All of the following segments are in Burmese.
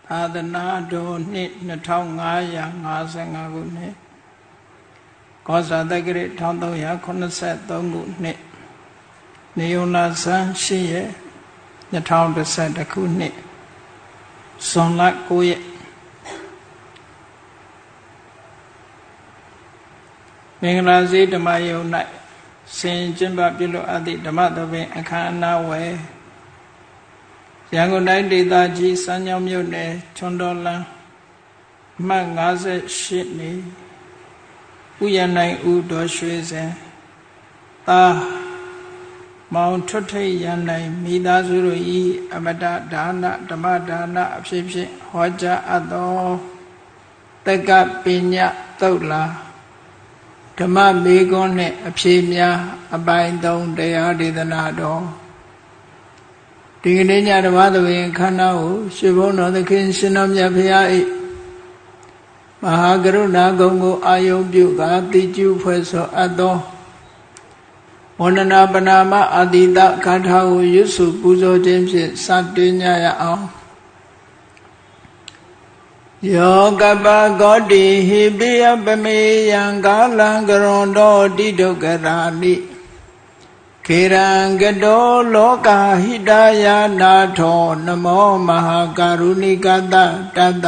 သာသနာတော်နှစ်2555ခုနှစ်ကောဇာတက္ကရာ1383ခုနှစ်နေုံလာဆန်း8ရက်2011ခုနှစ်ဇွန်လ9ရက်မင်္ဂလာစေဓမ္မယုံ၌ဆင်ကျင့်ပပြုလို့အပ်သည့်ဓမ္မသဘင်အခမ်းအနားဝယ်ရန်ကုန်တိုင်းဒေသကြီးစမ်းချောင်းမြို့နယ်ချွန်တော်လန်းအမှတ်58နေဥယျာဉ်နိုင်ဦးတော်ရွှေစင်သားမောင်ထွတ်ထိတ်ရန်နိုင်မိသားစုတို့ဤအမတဒါနဓမ္မဒါနအဖြစ်ဖြင့်ဟောကြားအပ်သောတက္ကပညာသုတ်လာဓမ္မမေခွန်းနှင့်အဖြေများအပိုင်း3တရားဒေသနာတော်ဒီကနေ့ညဓမ္မသဘင်ခန္ဓာကိုရွှေဘုန်းတော်သခင်ရှင်တော်မြတ်ဖရာ၏မဟာကရုဏာဂုဏ်ကိုအာယုံပြုကာတိကျုဖွဲ့ဆိုအပ်သောဝန္ဒနာပနာမအာတိတဂါထာကိုရွတ်ဆိုပူဇော်ခြင်းဖြင့်စတင်ကြရအောင်ယောကပဂောတိဟိပိယပမေယံကာလံကရွန်တောတိဒုက္ခရာနိခေရံကတောလောကဟိတယာနာထောနမောမဟာကာရုဏိကတတတ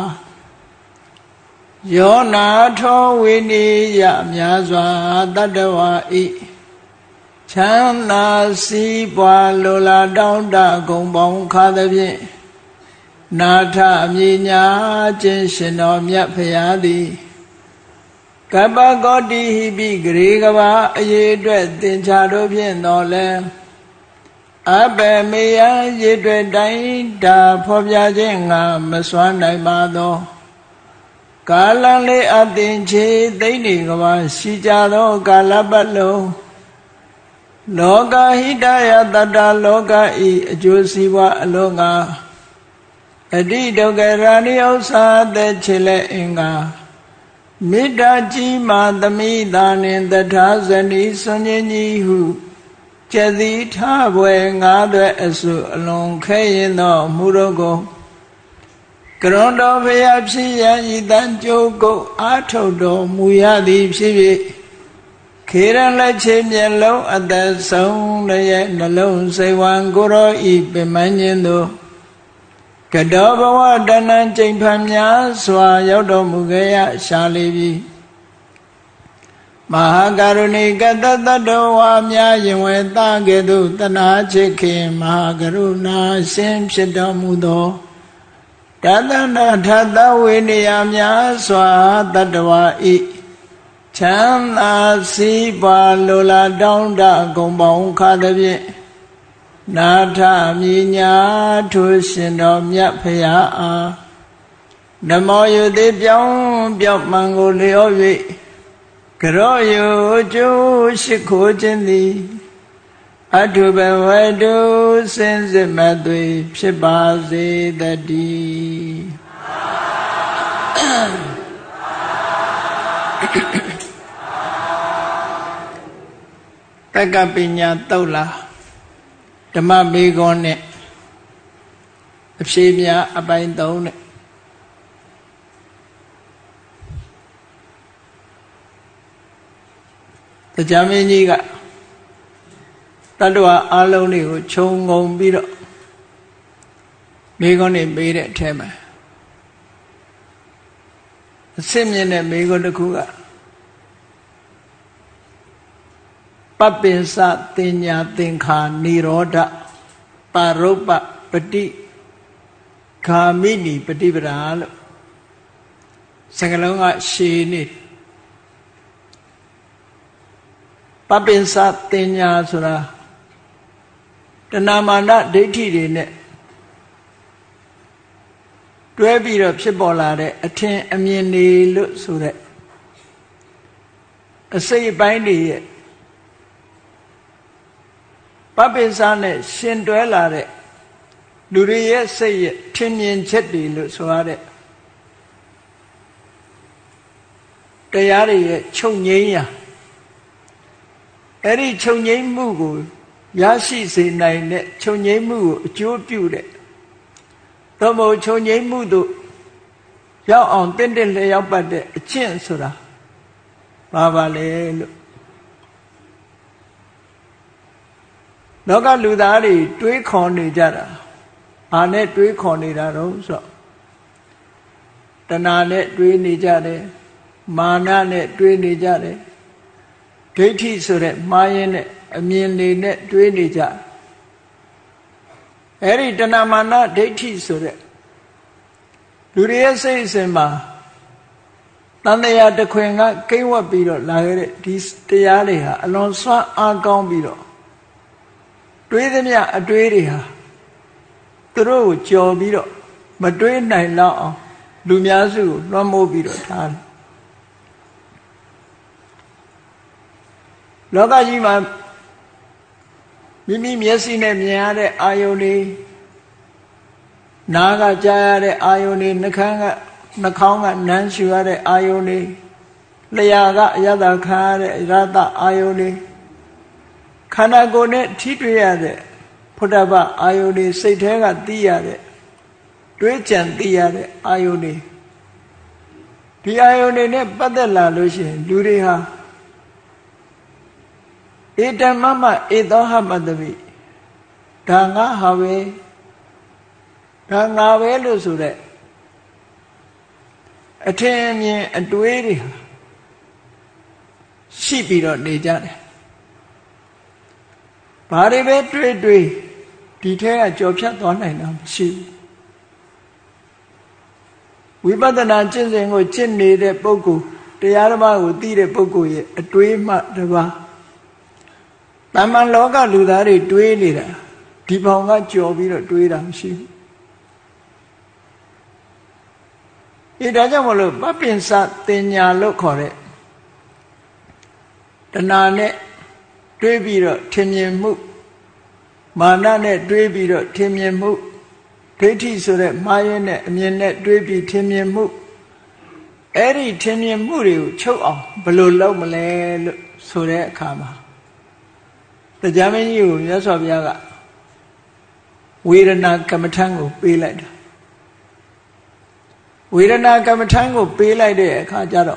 ယောနာထောဝိနိယမြာစွာတတ္တဝါဤချမ်းသာစီးပွားလိုလားတောင်းတဂုံပေါင်းခါသဖြင့်နာထအမြညာခြင်းရှင်တော်မြတ်ဖရာသည်ကပ္ပဂောတိဟိပိဂရေကဘာအရေးအတွက်သင်္ချာတို့ဖြင့်တော်လဲအဘယ်မေယရေအတွက်တိုင်းတာဖော်ပြခြင်းငါမစွမ်းနိုင်ပါသောကာလလေးအသင်ချေသိမ့်နေကဘာရှိကြသောကာလပတ်လုံးလောကဟိတယတတ္တလောကဤအကျိုးစီးပွားအလုံးငါအတိဒုက္ခရာနိဥ္စာသက်ချေလက်အင်္ဂါမေတ္တာကြီးမာသမိသာနှင့်တထာဇနီစွန်ကြီးကြီးဟုကျက်သည်ထဘွယ်ငါးသွဲအစုအလွန်ခဲရင်သောမူတော်ကိုကရွန်တော်ဖျားဖြစ်ရန်ဤတန်ကြိုးကိုအာထုတ်တော်မူရသည်ဖြစ်၍ခေရန်လက်ချေမျက်လုံးအသက်ဆုံးရဲ့နှလုံးစိတ်ဝံကိုရောဤပင်မခြင်းသို့ကတောဘဝတဏ္ဏကျိန်ဖန်များစွာရောက်တော်မူခဲ့ရရှာလေပြီမဟာကရုဏိကတတ္တဝါများယင်ဝေသကဲ့သို့တနာချစ်ခင်မဟာကရုဏာရှင်ဖြစ်တော်မူသောတသနာထသဝိနည်းများစွာတတ္တဝါဤချမ်းသာစီးပွားလိုလားတောင်းတဂုံပေါင်းခါသဖြင့်နာထမြညာထိုရှင်တော်မြတ်ဖရာအားနမောယုတိပြောင်းပြောက်မှန်ကိုလျော်၍ကရောယုကျိုးရှိခိုးခြင်းသည်အထုဘဝတုစင်စစ်မသွေဖြစ်ပါစေတည်းတက္ကပညာသုတ်လာဓမ္မမေခွန်းနဲ့အဖြေများအပိုင်း3နဲ့တရားမင်းကြီးကတတ္တဝါအလုံးတွေကိုခြုံငုံပြီးတော့မေခွန်းနဲ့ပေးတဲ့အထက်မှာအစစ်မြင့်တဲ့မေခွန်းတစ်ခုကပပ္ပင်္စတင်ညာသင်္ခာနိရောဓပါရုပ္ပပတိဂာမိနိပฏิပဒါလို့စကားလုံးကရှည်နေပပ္ပင်္စတင်ညာဆိုတာတဏမာနဒိဋ္ဌိတွေနဲ့တွဲပြီးတော့ဖြစ်ပေါ်လာတဲ့အထင်အမြင်တွေလို့ဆိုတဲ့အစိတ်အပိုင်းတွေရဲ့ပပ္ပင်္စနဲ့ရှင်တွဲလာတဲ့လူတွေရဲ့စိတ်ရဲ့ထင်မြင်ချက်တွေလို့ဆိုရတဲ့တရားတွေရဲ့ချုပ်ငြိမ်းရာအဲ့ဒီချုပ်ငြိမ်းမှုကိုရရှိစေနိုင်တဲ့ချုပ်ငြိမ်းမှုကိုအကျိုးပြုတဲ့သို့မဟုတ်ချုပ်ငြိမ်းမှုတို့ရောက်အောင်တင့်တယ်လျောက်ပတ်တဲ့အကျင့်ဆိုတာဘာပါလဲလို့လောကလူသားတွေတွေးခေါ်နေကြတာဘာနဲ့တွေးခေါ်နေတာတော့ဆိုတော့တဏှာနဲ့တွေးနေကြတယ်မာနနဲ့တွေးနေကြတယ်ဒိဋ္ဌိဆိုတဲ့မှားရင်နဲ့အမြင်တွေနဲ့တွေးနေကြအဲ့ဒီတဏှာမာနဒိဋ္ဌိဆိုတဲ့လူတွေရဲ့စိတ်အစဉ်မှာတန်တရားတစ်ခွင်ကကိန်းဝတ်ပြီးတော့လာခဲ့တဲ့ဒီတရားတွေဟာအလွန်စွမ်းအားကောင်းပြီးတော့တွေးသမျှအတွေးတွေဟာသူတို့ကိုကြော်ပြီးတော့မတွေးနိုင်တော့အောင်လူများစုကိုလွှမ်းမိုးပြီးတော့ထားတယ်လောကကြီးမှာမိမိမျက်စိနဲ့မြင်ရတဲ့အာယုန်တွေနားကကြားရတဲ့အာယုန်တွေနှာခေါင်းကနမ်းရှူရတဲ့အာယုန်တွေလျှာကအယတခါရတဲ့ရတအာယုန်တွေခန္ဓာကိုယ်နဲ့ထိတွေ့ရတဲ့ဖုဒ္ဓဘအာယုန်တွေစိတ်ထဲကသိရတဲ့တွေးကြံသိရတဲ့အာယုန်တွေဒီအာယုန်တွေနဲ့ပတ်သက်လာလို့ရှိရင်လူတွေဟာဧတမမဧသောဟမတမိဒါငါဟာပဲဒါငါပဲလို့ဆိုတဲ့အထင်အမြင်အတွေးတွေဟာရှိပြီးတော့နေကြတယ်ဘာတွေပဲတွေးဒီထဲကကြော်ဖြတ်သွားနိုင်တာမရှိဘူးဝိပဿနာကျင့်စဉ်ကိုကျင့်နေတဲ့ပုဂ္ဂိုလ်တရားဓမ္မကိုသိတဲ့ပုဂ္ဂိုလ်ရဲ့အတွေးမှတပါးတမန်လောကလူသားတွေတွေးနေတာဒီဘောင်ကကြော်ပြီးတော့တွေးတာမရှိဘူးဒါကြောင့်မလို့ပပင်စတင်ညာလို့ခေါ်တဲ့တဏှာနဲ့တွေးပြီးတော့ထင်မြင်မှုမာနနဲ့တွေးပြီးတော့ထင်မြင်မှုဒိဋ္ဌိဆိုတဲ့မှားယွင်းတဲ့အမြင်နဲ့တွေးပြီးထင်မြင်မှုအဲ့ဒီထင်မြင်မှုတွေကိုချုပ်အောင်ဘယ်လိုလုပ်မလဲလို့ဆိုတဲ့အခါမှာတရားမင်းကြီးကိုမြတ်စွာဘုရားကဝေဒနာကမ္မထံကိုပေးလိုက်တာဝေဒနာကမ္မထံကိုပေးလိုက်တဲ့အခါကျတော့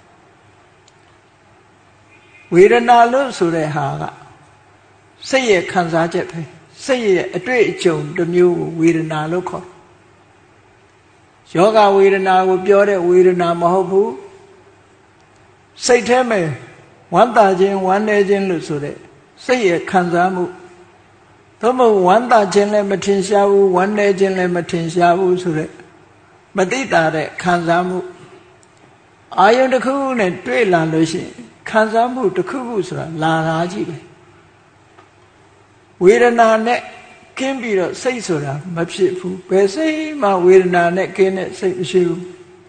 ဝေဒနာလို့ဆိုတဲ့ဟာကစိတ်ရဲ့ခံစားချက်ပဲစိတ်ရဲ့အတွေ့အကြုံတစ်မျိုးကိုဝေဒနာလို့ခေါ်ယောဂဝေဒနာကိုပြောတဲ့ဝေဒနာမဟုတ်ဘူးစိတ်ထဲမှာဝမ်းသာခြင်းဝမ်းနည်းခြင်းလို့ဆိုတဲ့စိတ်ရဲ့ခံစားမှုသို့မဟုတ်ဝမ်းသာခြင်းလည်းမထင်ရှားဘူးဝမ်းနည်းခြင်းလည်းမထင်ရှားဘူးဆိုတဲ့မသိတာတဲ့ခံစားမှုအာယုန်တစ်ခုနဲ့တွေ့လာလို့ရှိရင်ခံစားမှုတစ်ခုခုဆိုတာလာတာကြီးပဲဝေဒနာနဲ့ကင်းပြီးတော့စိတ်ဆိုတာမဖြစ်ဘူးဘယ်စိတ်မှဝေဒနာနဲ့ကင်းတဲ့စိတ်မရှိဘူး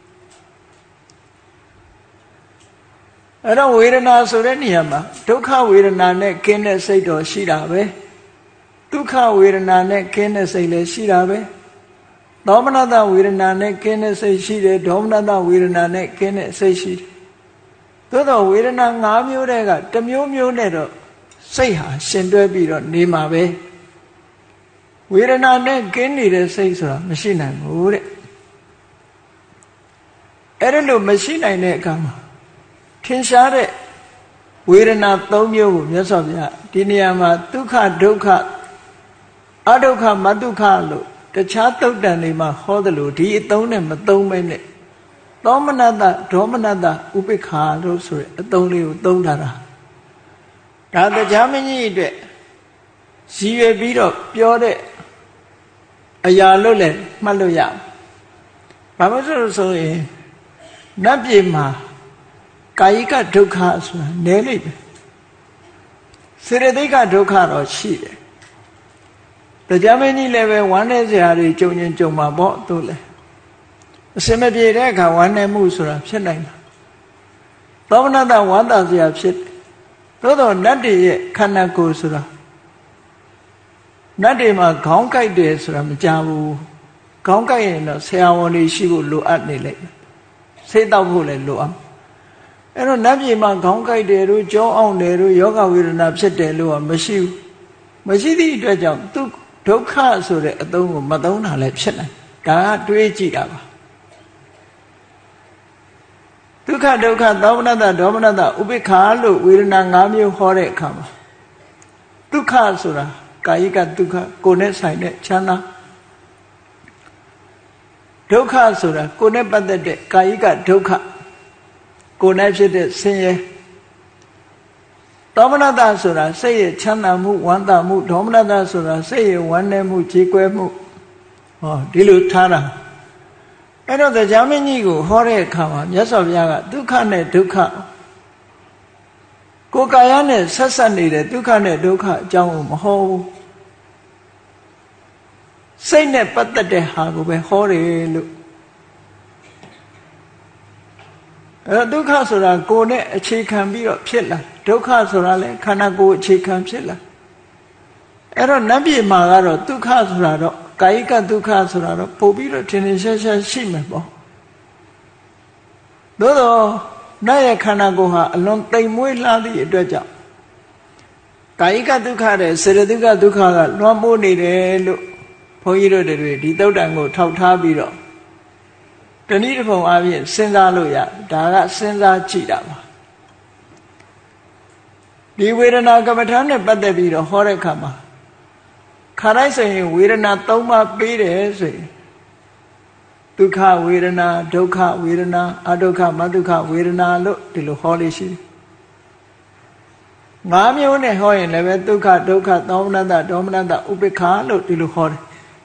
အဲ့တော့ဝေဒနာဆိုတဲ့နေရာမှာဒုက္ခဝေဒနာနဲ့ကင်းတဲ့စိတ်တော့ရှိတာပဲဒုက္ခဝေဒနာနဲ့ကင်းတဲ့စိတ်လည်းရှိတာပဲဒေါမနတဝေဒနာနဲ့ကင်းတဲ့စိတ်ရှိတယ်ဒေါမနတဝေဒနာနဲ့ကင်းတဲ့စိတ်ရှိတယ်သို့တော့ဝေဒနာ၅မျိုးတည်းကတစ်မျိုးမျိုးနဲ့တော့စိတ်ဟာရှင်တွဲပြီးတော့နေမှာပဲဝေဒနာနဲ့ကင်းနေတဲ့စိတ်ဆိုတာမရှိနိုင်ဘူးတဲ့အဲ့ဒါလို့မရှိနိုင်တဲ့အခါမှာထင်ရှားတဲ့ဝေဒနာ၃မျိုးကိုမြတ်စွာဘုရားဒီနေရာမှာဒုက္ခဒုက္ခအဒုက္ခမဒုက္ခလို့တခြားသုတ်တန်တွေမှာဟောသလိုဒီအသုံးနဲ့မသုံးမဲနဲ့သောမနတဒေါမနတဥပိ္ပခာလို့ဆိုတဲ့အသုံးလေးကိုသုံးထားတာဒါတရားမင်းကြီးအတွက်ရည်ရွယ်ပြီးတော့ပြောတဲ့အရာလို့လည်းမှတ်လို့ရဘာလို့ဆိုရင်နတ်ပြည်မှာကာယိကဒုက္ခဆိုတာနည်းလိမ့်မယ်စေတသိက်ကဒုက္ခတော့ရှိတယ်တရားမင်းကြီးလည်းပဲဝမ်းနည်းစရာတွေကြုံရင်ကြုံမှာပေါ့သူလည်းအစင်မပြေတဲ့အခါဝမ်းနည်းမှုဆိုတာဖြစ်နိုင်တာသောမနတဝမ်းသာစရာဖြစ်သို့တော့နတ်တွေရဲ့ခန္ဓာကိုယ်ဆိုတာနတ်တွေမှာခေါင်းကိုက်တယ်ဆိုတာမကြဘူးခေါင်းကိုက်ရင်တော့ဆရာဝန်တွေရှိဖို့လိုအပ်နေလိမ့်မယ်ဆေးတောက်ဖို့လည်းလိုအပ်အဲ့တော့နတ်ပြည်မှာခေါင်းကိုက်တယ်တို့ကြောအောင်တယ်တို့ယောဂဝေဒနာဖြစ်တယ်လို့ကမရှိဘူးမရှိသည့်အတွက်ကြောင့်သူဒုက္ခဆိုတဲ့အသုံးကိုမသုံးတာလည်းဖြစ်နိုင်ဒဒါတွေးကြည့်တာပါဒုက္ခဒုက္ခသောမနတဒေါမနတဥပိ္ပခာလို့ဝေဒနာ၅မျိုးဟောတဲ့အခါမှာဒုက္ခဆိုတာကာယကဒုက္ခကိုယ်နဲ့ဆိုင်တဲ့ချမ်းသာဒုက္ခဆိုတာကိုယ်နဲ့ပတ်သက်တဲ့ကာယကဒုက္ခကိုယ်နဲ့ဖြစ်တဲ့ဆင်းရဲဒေါမနတဆိုတာစိတ်ရဲ့ချမ်းသာမှုဝမ်းသာမှုဒေါမနတဆိုတာစိတ်ရဲ့ဝမ်းနည်းမှုကြေကွဲမှုဟောဒီလိုထားတာအဲ့တော့တရားမင်းကြီးကိုဟောတဲ့အခါမှာမြတ်စွာဘုရားကဒုက္ခနဲ့ဒုက္ခကိုယ်ကာယနဲ့ဆက်ဆက်နေတဲ့ဒုက္ခနဲ့ဒုက္ခအကြောင်းကိုမဟောဘူးစိတ်နဲ့ပတ်သက်တဲ့ဟာကိုပဲဟောတယ်လို့အဲ့တော့ဒုက္ခဆိုတာကိုယ်နဲ့အခြေခံပြီးတော့ဖြစ်လာဒုက္ခဆိုတာလည်းခန္ဓာကိုယ်အခြေခံဖြစ်လာအဲ့တော့နတ်ပြည်မှာကတော့ဒုက္ခဆိုတာတော့ကာယကဒုက္ခဆိုတာတော့ပို့ပြီးတော့ထင်ထင်ရှားရှားရှိမှာပေါ့သို့တော့နတ်ရဲ့ခန္ဓာကိုယ်ဟာအလွန်တိမ်မွေးလှသည့်အတွက်ကြောင့်ကာယကဒုက္ခတဲ့စေတသိက်ဒုက္ခကလွှမ်းမိုးနေတယ်လို့ဘုန်းကြီးတို့တွေဒီသုတ်တံကိုထောက်ထားပြီးတော့တနည်းတစ်ပုံအားဖြင့်စဉ်းစားလို့ရဒါကစဉ်းစားကြည့်တာပါဒီဝေဒနာကမ္မထာနဲ့ပတ်သက်ပြီးတော့ဟောတဲ့အခါမှာခါတိုင်းဆိုရင်ဝေဒနာ၃ပါးပေးတယ်ဆိုရင်ဒုက္ခဝေဒနာဒုက္ခဝေဒနာအဒုက္ခမဒုက္ခဝေဒနာလို့ဒီလိုဟောလေးရှိတယ်၅မျိုးနဲ့ဟောရင်လည်းပဲဒုက္ခဒုက္ခသောမနတဒေါမနတဥပိ္ပခာလို့ဒီလိုဟောတယ်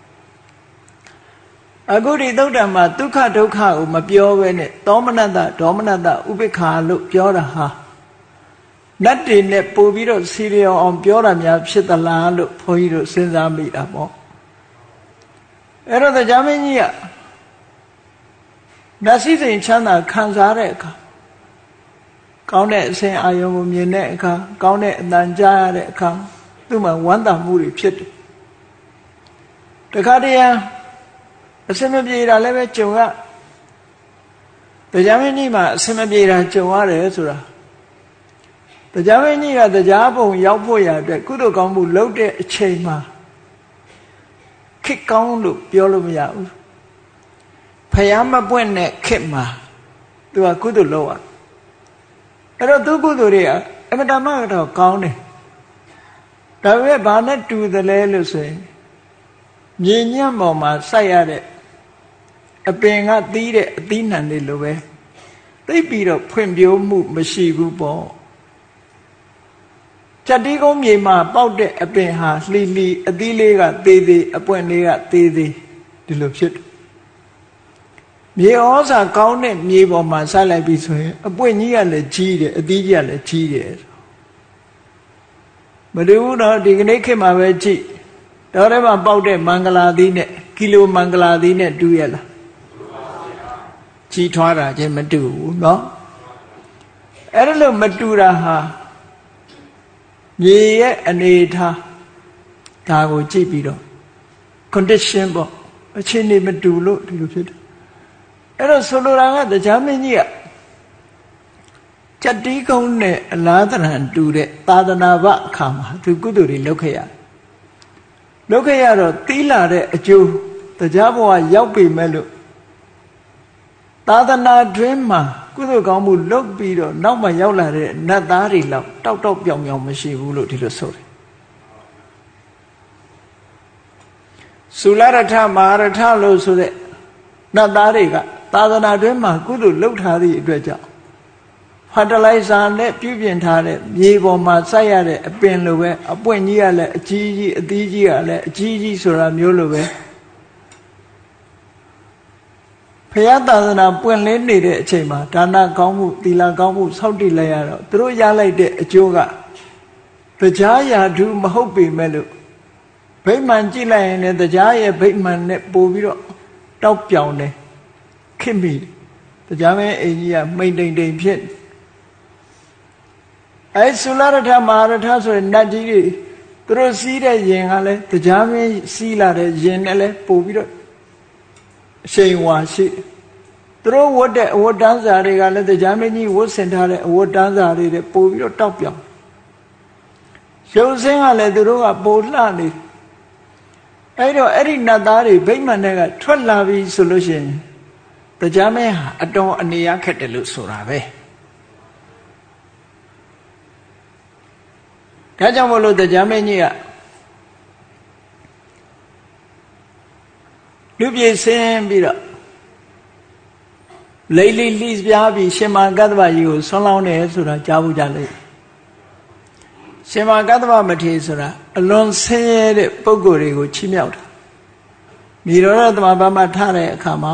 အခုဒီသုတ်တံမှာဒုက္ခဒုက္ခကိုမပြောဘဲနဲ့သောမနတဒေါမနတဥပိ္ပခာလို့ပြောတာဟာနတ်တွေနဲ့ပို့ပြီးတော့စီရီယောအောင်ပြောတာများဖြစ်သလားလို့ဘုန်းကြီးတို့စဉ်းစားမိတာပေါ့အဲ့တော့တရားမင်းကြီးကနတ်စည်းစိမ်ချမ်းသာခံစားတဲ့အခါကောင်းတဲ့အစဉ်အာယုံကိုမြင်တဲ့အခါကောင်းတဲ့အတန်ကြားရတဲ့အခါသူ့မှာဝမ်းသာမှုတွေဖြစ်တယ်တခါတည်းအစင်မပြေတာလည်းပဲကြုံရတရားမင်းကြီးမှာအစင်မပြေတာကြုံရတယ်ဆိုတာတရားမင်းကြီးကတရားပုံရောက်ဖို့ရအတွက်ကုသိုလ်ကောင်းမှုလုပ်တဲ့အချိန်မှာခေတ်ကောင်းလို့ပြောလို့မရဘူးဖယားမပွင့်တဲ့ခေတ်မှာသူကကုသိုလ်လုပ်ရအဲ့တော့သူကုသိုလ်တွေကအမတမကတော့ကောင်းတယ်ဒါပေမဲ့ဘာနဲ့တူတယ်လဲလို့ဆိုရင်မြေညံ့ပေါ်မှာစိုက်ရတဲ့အပင်ကသီးတဲ့အသီးနှံတွေလိုပဲသိပ်ပြီးတော့ဖွံ့ဖြိုးမှုမရှိဘူးပေါ့ချက်တီးကုန်းမြေမှာပေါက်တဲ့အပင်ဟာလှီလှီအသီးလေးကသေးသေးအပွင့်လေးကသေးသေးဒီလိုဖြစ်တယ်မြေဩဇာကောင်းတဲ့မြေပေါ်မှာစိုက်လိုက်ပြီဆိုရင်အပွင့်ကြီးကလည်းကြီးတယ်အသီးကြီးကလည်းကြီးတယ်မတူဘူးတော့ဒီကနေ့ခေတ်မှာပဲကြည့်တော့ထဲမှာပေါက်တဲ့မင်္ဂလာသီးနဲ့ကီလိုမင်္ဂလာသီးနဲ့တူရလားကြီးထွားတာချင်းမတူဘူးเนาะအဲ့ဒါလို့မတူတာဟာမြေရဲ့အနေထားဒါကိုကြည့်ပြီးတော့ condition ပေါ့အခြေအနေမတူလို့ဒီလိုဖြစ်တယ်အဲ့တော့ဆိုလိုတာကတရားမင်းကြီးကချက်တီးကုန်းနဲ့အလားတရံတူတဲ့သာသနာ့ဘအခါမှာသူကုသိုလ်တွေလုပ်ခဲ့ရတော့တီးလာတဲ့အကျိုးတရားဘဝရောက်ပြီမဲ့လို့သာသနာတွင်မှာကုသိုလ်ကောင်းမှုလုပ်ပြီးတော့နောက်မှရောက်လာတဲ့နတ်သားတွေလောက်တောက်တောက်ပြောင်ပြောင်မရှိဘူးလို့ဒီလိုဆိုတယ်သုလရထမဟာရထလို့ဆိုတဲ့နတ်သားတွေကသာသနာတွင်မှာကုသိုလ်လုပ်ထားသည့်အတွက်ကြောင့်ဖာတလိုက်စာနဲ့ပြုပြင်ထားတဲ့မြေပေါ်မှာစိုက်ရတဲ့အပင်လိုပဲအပွင့်ကြီးကလည်းအကြီးကြီးအသီးကြီးကလည်းအကြီးကြီးဆိုတာမျိုးလိုပဲဖယားသာသနာပွင့်လင်းနေတဲ့အချိန်မှာဒါနကောင်းမှုသီလကောင်းမှုစောင့်တည်လိုက်ရတော့သူတို့ရလိုက်တဲ့အကျိုးကတရားရာထူးမဟုတ်ပေမဲ့လို့ဗိမာန်ကြည့်လိုက်ရင်လည်းတရားရဲ့ဗိမာန်နဲ့ပို့ပြီးတော့တောက်ပြောင်တယ်ခင်မိတရားမဲအိမ်ကြီးကမိန်တိမ်တိမ်ဖြစ်အဲသုလရထမဟာရထဆိုရင်နတ်ကြီးတွေသူတို့စီးတဲ့ရင်ကလည်းတရားမဲစီးလာတဲ့ရင်နဲ့လည်းပို့ပြီးတော့အရှိန်ဝါရှိသူတို့ဝတ်တဲ့အဝတ်တန်းစာတွေကလည်းတရားမင်းကြီးဝတ်ဆင်ထားတဲ့အဝတ်တန်းစာတွေနဲ့ပို့ပြီးတော့တောက်ပြောင်ရုပ်ဆင်းကလည်းသူတို့ကပိုလှနေအဲ့တော့အဲ့ဒီနတ်သားတွေဗိမာန်ထဲကထွက်လာပြီဆိုလို့ရှိရင်တရားမင်းဟာအတော်အနေရခက်တယ်လို့ဆိုတာပဲဒါကြောင့်မို့လို့တရားမင်းကြီးကလူပြေဆင်းပြီးတော့လိလိလှီးပြားပြီးရှင်မကတ္တဗကြီးကိုဆွမ်းလောင်းတယ်ဆိုတာကြားဘူးကြလေရှင်မကတ္တဗမထေရဆိုတာအလွန်ဆင်းရဲတဲ့ပုဂ္ဂိုလ်တွေကိုချီးမြှောက်တာမိရောဓသမဘာမှာထားတဲ့အခါမှာ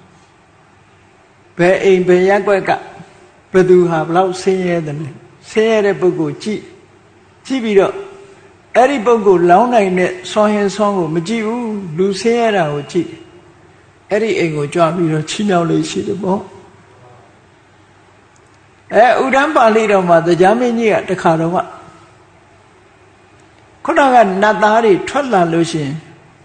ဘယ်အိမ်ဘယ်ရက်ွက်ကဘယ်သူဟာဘလောက်ဆင်းရဲတယ်လဲဆင်းရဲတဲ့ပုဂ္ဂိုလ်ကြည့်ပြီးတော့အဲ့ဒီပုဂ္ဂိုလ်လောင်းနိုင်တဲ့ဆွမ်းဟင်းဆွမ်းကိုမကြည့်ဘူးလူဆင်းရဲတာကိုကြည့်အဲ့ဒီအိမ်ကိုကြွပြီးတော့ချီးမြှောက်လို့ရှိတယ်ပေါ့ဥဒ္ဒံပါဠိတော်မှာတရားမင်းကြီးကတခါတော့ခုနကနတ်သားတွေထွက်လာလို့ရှိရင်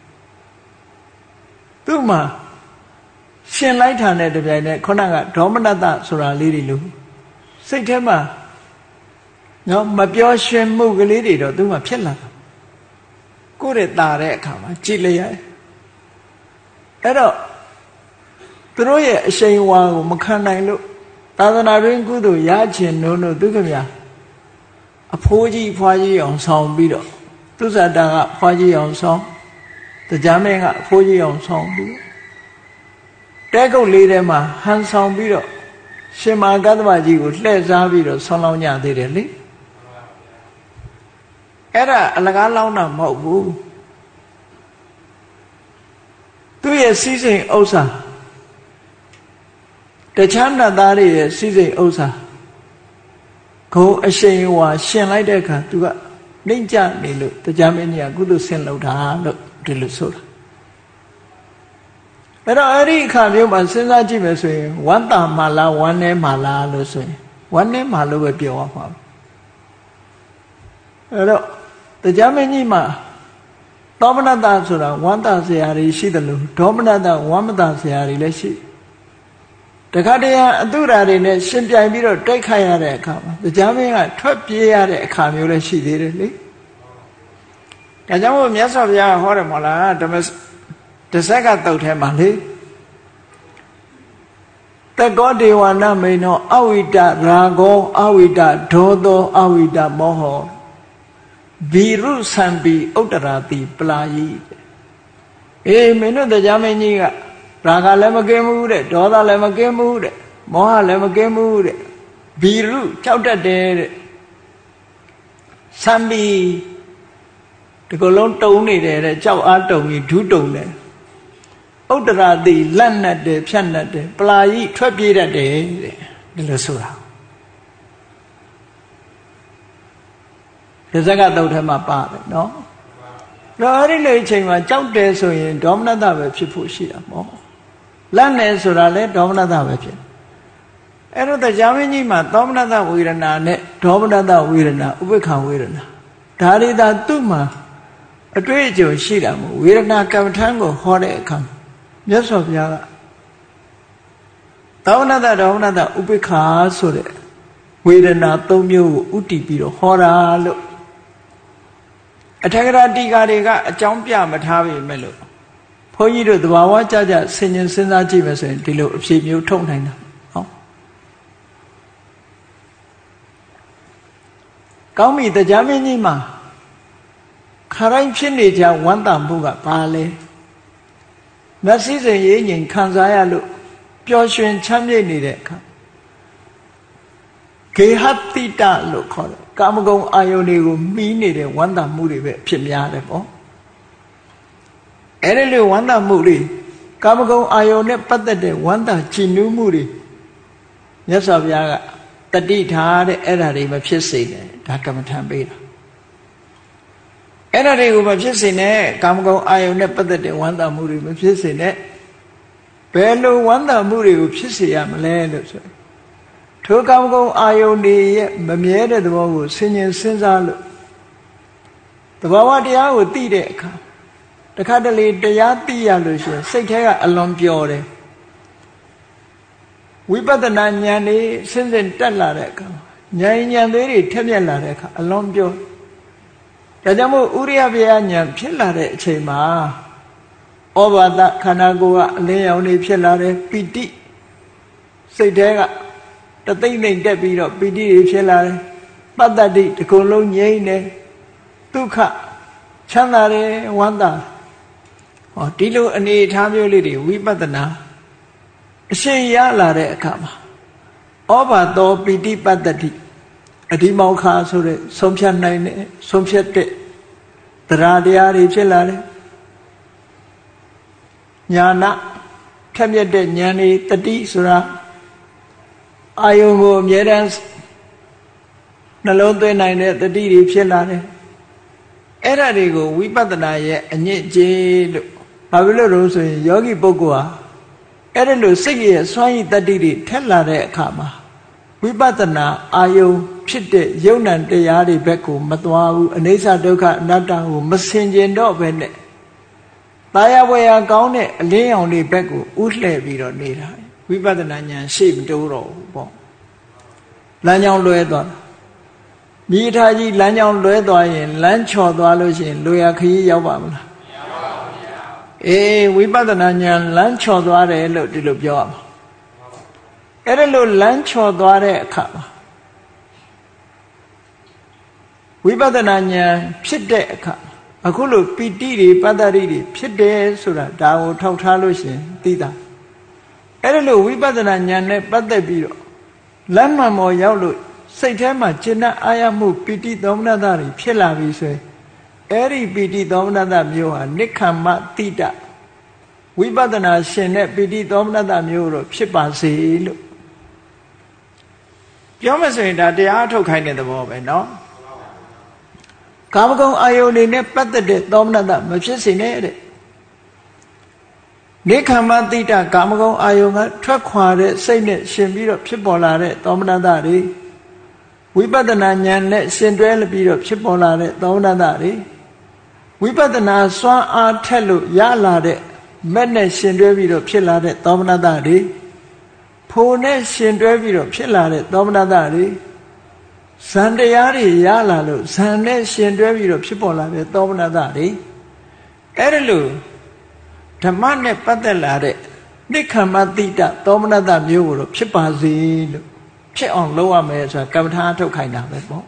သူ့မှာရှင်လိုက်တာနဲ့တပြိုင်နက်ခုနကဒေါမနတဆိုတာလေးတွေလို့စိတ်ထဲမှာနော်မပြောရွှင်မှုကလေးတွေတော့သူ့မှာဖြစ်လာတာကိုယ့်ရဲ့ตาတဲ့အခါမှာကြည်လျက်အဲ့တော့သူတို့ရဲ့အရှိန်ဝါကိုမခံနိုင်လို့သာသနာ့တွင်ကုသိုလ်ရခြင်းတို့သူကဗျာအဖိုးကြီးဖွားကြီးအောင်ဆောင်ပြီးတော့သူဇာတာကဖွားကြီးအောင်ဆောင်တရားမင်းကအဖိုးကြီးအောင်ဆောင်ပြီးတဲကုတ်လေးထဲမှာဟန်ဆောင်ပြီးတော့ရှင်မကတ္တဗကြီးကိုလှည့်စားပြီးတော့ဆောင်းလောင်းကြသေးတယ်လေအဲ့ဒါအလကားလောင်းတာမဟုတ်ဘူးသူ့ရဲ့စီးစိမ်ဥစ္စာတခြားနတ်သားတွေရဲ့စီးစိမ်ဥစ္စာဂုံအရှိန်ဝါရှင်လိုက်တဲ့အခါသူကနှိမ့်ကြနေလို့တရားမင်းကြီးကကုသိုလ်ဆင်လုပ်တာလို့ဒီလိုဆိုတာအဲ့တော့အဲ့ဒီအခါမျိုးမှာစဉ်းစားကြည့်မယ်ဆိုရင်ဝမ်းသာမှလားဝမ်းနည်းမှလားလို့ဆိုရင်ဝမ်းနည်းမှလို့ပဲပြောရမှာအဲ့တော့တရားမင်းကြီးမှာသောမနတဆိုတာဝမ်းသာစရာတွေရှိတယ်လို့ဒေါမနတဝမ်းမသာစရာတွေလည်းရှိတခါတည်းအတုရာတွေနဲ့ရှင်ပြိုင်ပြီးတော့တိုက်ခိုက်ရတဲ့အခါမှာတရားမင်းကထွက်ပြေးရတဲ့အခါမျိုးလည်းရှိသေးတယ်လေဒါကြောင့်မို့မြတ်စွာဘုရားဟောတယ်မဟုတ်လားဓမ္မတဆက်ကတုတ်ထဲမှာလေတကောဒေဝနာမိန်သောအဝိတရာဂောအဝိတဒေါသောအဝိတမောဟောဗီရုသံပိဥတ္တရာတိပလာယိမင်းတို့တရားမင်းကြီးကရာဂလည်းမကင်းဘူးတဲ့ဒေါသလည်းမကင်းဘူးတဲ့မောဟလည်းမကင်းဘူးတဲ့ဗီရုကြောက်တတ်တယ်တဲ့သံပိဒီကလုံးတုံနေတယ်တဲ့ကြောက်အားတုံပြီးဒုတုံတယ်ဥတ္တရာတိလက်နက်တယ်ဖြတ်နက်တယ်ပလာယိထွက်ပြေးတတ်တယ်တဲ့ဒီလိုဆိုတာဒီစကားတုတ်ထဲမှာပါတယ်နော်တော့အဲ့ဒီလေအချိန်မှာကြောက်တယ်ဆိုရင်ဒေါမနတပဲဖြစ်ဖို့ရှိတာပေါ့လက်နဲ့ဆိုတာလဲဒေါမနတပဲဖြစ်အဲ့တော့တရားမင်းကြီးမှာသောမနတဝေဒနာနဲ့ဒေါမနတဝေဒနာဥပိ္ပခဝေဒနာဒါတွေသာသူ့မှာအတွေ့အကြုံရှိတာမို့ဝေဒနာကမ္မထံကိုဟောတဲ့အခါမြတ်စွာဘုရားကသောမနတဒေါမနတဥပိ္ပခဆိုတဲ့ဝေဒနာ၃မျိုးကိုဥတည်ပြီးတော့ဟောတာလို့အထက်ကရာတိကာတွေကအကြောင်းပြမထားပေမဲ့လို့ဘုန်းကြီးတို့သဘာဝကြကြဆင်ញင်စဉ်းစားကြည့်မယ်ဆိုရင်ဒီလိုအဖြေမျိုးထုတ်နိုင်တာဟုတ်ကောင်းပြီတရားမင်းကြီးမှာခရိုင်းဖြစ်နေကြဝမ်းသာမှုကဘာလဲမသိစိန်ရေးငြိမ်ခံစားရလို့ပျော်ရွှင်ချမ်းမြေ့နေတဲ့အခါဂေဟတိတလို့ခေါ်တယ်ကာမဂုဏ်အာယုန်တွေကိုမှီးနေတဲ့ဝမ်းသာမှုတွေပဲဖြစ်များတယ်ပေါ့အဲ့ဒီလိုဝမ်းသာမှုတွေကာမဂုဏ်အာယုန်နဲ့ပတ်သက်တဲ့ဝမ်းသာကြည်နူးမှုတွေမြတ်စွာဘုရားကတတိထားတဲ့အဲ့ဒါတွေမဖြစ်စေနဲ့ဒါကမ္မထံပေးတာအဲ့ဒါတွေကိုမဖြစ်စေနဲ့ကာမဂုဏ်အာယုန်နဲ့ပတ်သက်တဲ့ဝမ်းသာမှုတွေမဖြစ်စေနဲ့ဘယ်လိုဝမ်းသာမှုတွေကိုဖြစ်စေရမလဲလို့ဆိုထိုကာမဂုဏ်အာယုန်တွေရဲ့မမြဲတဲ့သဘောကိုဆင်ញင်စဉ်းစားလို့သဘာဝတရားကိုသိတဲ့အခါတခါတလေတရားသိရလို့ရှိရင်စိတ်ထဲကအလွန်ပျော်တယ်ဝိပဿနာဉာဏ်လေးစဉ်စဉ်တက်လာတဲ့အခါဉာဏ်သေးတွေထက်မြက်လာတဲ့အခါအလွန်ပျော်ဒါကြောင့်မို့ဥရိယဗျာဉာဏ်ဖြစ်လာတဲ့အချိန်မှာဩဘာသခန္ဓာကိုယ်ကအလင်းရောင်တွေဖြစ်လာတယ်ပီတိစိတ်ထဲကတသိမ့်သိမ့်တက်ပြီးတော့ပီတိတွေဖြစ်လာတယ်ပတ္တတိဒီကုလုံးငြိမ့်တယ်ဒုက္ခချမ်းသာတယ်ဝမ်းသာဟောဒီလိုအနေအထားမျိုးလေးတွေဝိပဿနာအရှိန်ရလာတဲ့အခါမှာဩဘာသောပီတိပတ္တတိအဒီမောက္ခဆိုတဲ့ဆုံးဖြတ်နိုင်တဲ့ဆုံးဖြတ်တဲ့တရားတရားတွေဖြစ်လာတယ်ညာနာဖြတ်မြတ်တဲ့ဉာဏ်တွေတတိဆိုတာအာယုံကိုအမြဲတမ်းနှလုံးသွင်းနိုင်တဲ့တတိတွေဖြစ်လာတယ်အဲ့ဒါတွေကိုဝိပဿနာရဲ့အညစ်အကြေးလို့ဘာဖြစ်လို့လဲဆိုရင်ယောဂီပုဂ္ဂိုလ်ဟာအဲ့ဒါလို့စိတ်ရဲ့စွမ်းရည်တတိတွေထက်လာတဲ့အခါမှာဝိပဿနာအာယုံဖြစ်တဲ့ယုံ nant တရားတွေဘက်ကိုမသွားဘူးအနိစ္စဒုက္ခအနတ္တကိုမဆင်ခြင်တော့ဘဲနဲ့တာယာဝေယကောင်းတဲ့အလင်းရောင်တွေဘက်ကိုဥလှည့်ပြီးတော့နေတာဝိပဿနာဉာဏ်ရှေ့မတိုးတော့ဘူးပေါ့လမ်းကြောင်းလွဲသွားတာမိထားကြီးလမ်းကြောင်းလွဲသွားရင်လမ်းချော်သွားလို့ရှိရင်လွေရခရီးရောက်ပါမလားမရောက်ပါဘူးဗျာအေးဝိပဿနာဉာဏ်လမ်းချော်သွားတယ်လို့ဒီလိုပြောရမှာအဲ့ဒါလို့လမ်းချော်သွားတဲ့အခါမှာဝိပဿနာဉာဏ်ဖြစ်တဲ့အခါအခုလိုပီတိတွေပတ္တရိတွေဖြစ်တယ်ဆိုတာဒါကိုထောက်ထားလို့ရှိရင်သိတာအဲ့ဒါလို့ဝိပဿနာဉာဏ်နဲ့ပတ်သက်ပြီးတော့လမ်းမှန်ပေါ်ရောက်လို့စိတ်ထဲမှာကျင့်တဲ့အာရမှုပီတိသောမနတတွေဖြစ်လာပြီဆိုရင်အဲ့ဒီပီတိသောမနတမျိုးဟာနိက္ခမ္မတိတဝိပဿနာရှင်တဲ့ပီတိသောမနတမျိုးတော့ဖြစ်ပါစေလို့ပြောမှဆိုရင်ဒါတရားထုတ်ခိုင်းတဲ့သဘောပဲเนาะကာမဂုဏ်အာယုန်တွေနဲ့ပတ်သက်တဲ့သောမနတမဖြစ်စေနဲ့တဲ့နိက္ခမ္မတိတကာမဂုဏ်အာယုန်ကထွက်ခွာတဲ့စိတ်နဲ့ရှင်ပြီးတော့ဖြစ်ပေါ်လာတဲ့သောမနတတွေဝိပဿနာဉာဏ်နဲ့ရှင်တွဲပြီးတော့ဖြစ်ပေါ်လာတဲ့သောမနတတွေဝိပဿနာစွမ်းအားထက်လို့ရလာတဲ့မဲ့နဲ့ရှင်တွဲပြီးတော့ဖြစ်လာတဲ့သောမနတတွေဖိုလ်နဲ့ရှင်တွဲပြီးတော့ဖြစ်လာတဲ့သောမနတတွေဇန်တရားတွေရလာလို့ဇန်နဲ့ရှင်တွဲပြီးတော့ဖြစ်ပေါ်လာတဲ့သောမနတတွေအဲ့ဒါလို့ဓမ္မနဲ့ပတ်သက်လာတဲ့နိက္ခမ္မတိတသောမနတမျိုးကိုတော့ဖြစ်ပါစေလို့ဖြစ်အောင်လုပ်ရမယ်ဆိုတာကမ္မထာထုတ်ခိုင်းတာပဲပေါ့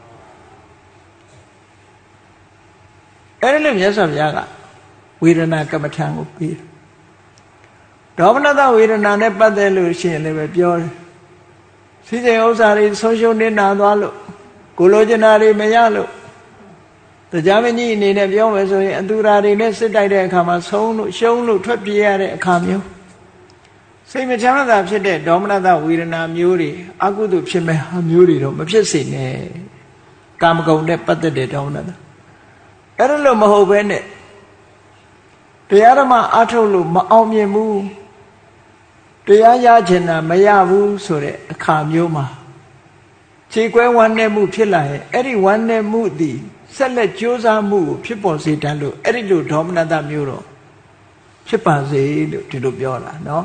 အဲ့ဒါလို့မြတ်စွာဘုရားကဝေဒနာကမ္မထာကိုပြီးဒေါမနတဝေဒနာနဲ့ပတ်သက်လို့ရှိရင်လည်းပဲပြောတယ်စီစဉ်ဥစ္စာတွေဆုံးရှုံးနေတာသွားလို့ကိုလိုချင်တာတွေမရလို့တရားမကြီးအနေနဲ့ပြောမယ်ဆိုရင်အတူရာတွေနဲ့စစ်တိုက်တဲ့အခါမှာဆုံးလို့ရှုံးလို့ထွက်ပြေးရတဲ့အခါမျိုးစိတ်မချမ်းသာဖြစ်တဲ့ဒေါမနတဝေဒနာမျိုးတွေအကုသိုလ်ဖြစ်မဲ့ဟာမျိုးတွေတော့မဖြစ်စေနဲ့ကာမဂုဏ်နဲ့ပတ်သက်တဲ့ဒေါမနတအဲ့ဒါလို့မဟုတ်ဘဲနဲ့တရားဓမ္မအားထုတ်လို့မအောင်မြင်ဘူးတရားရချင်တာမရဘူးဆိုတဲ့အခါမျိုးမှာခြေကွဲဝမ်းနည်းမှုဖြစ်လာရင်အဲ့ဒီဝမ်းနည်းမှုသည်ဆက်လက်ကြိုးစားမှုကိုဖြစ်ပေါ်စေတတ်လို့အဲ့ဒီလိုဒေါမနတမျိုးတော့ဖြစ်ပါစေလို့ဒီလိုပြောတာเนาะ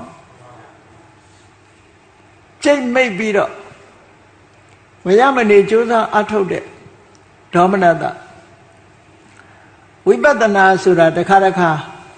ကြိတ်မိတ်ပြီးတော့မရမနေကြိုးစားအထုတ်တဲ့ဒေါမနတဝိပဿနာဆိုတာတစ်ခါတစ်ခါ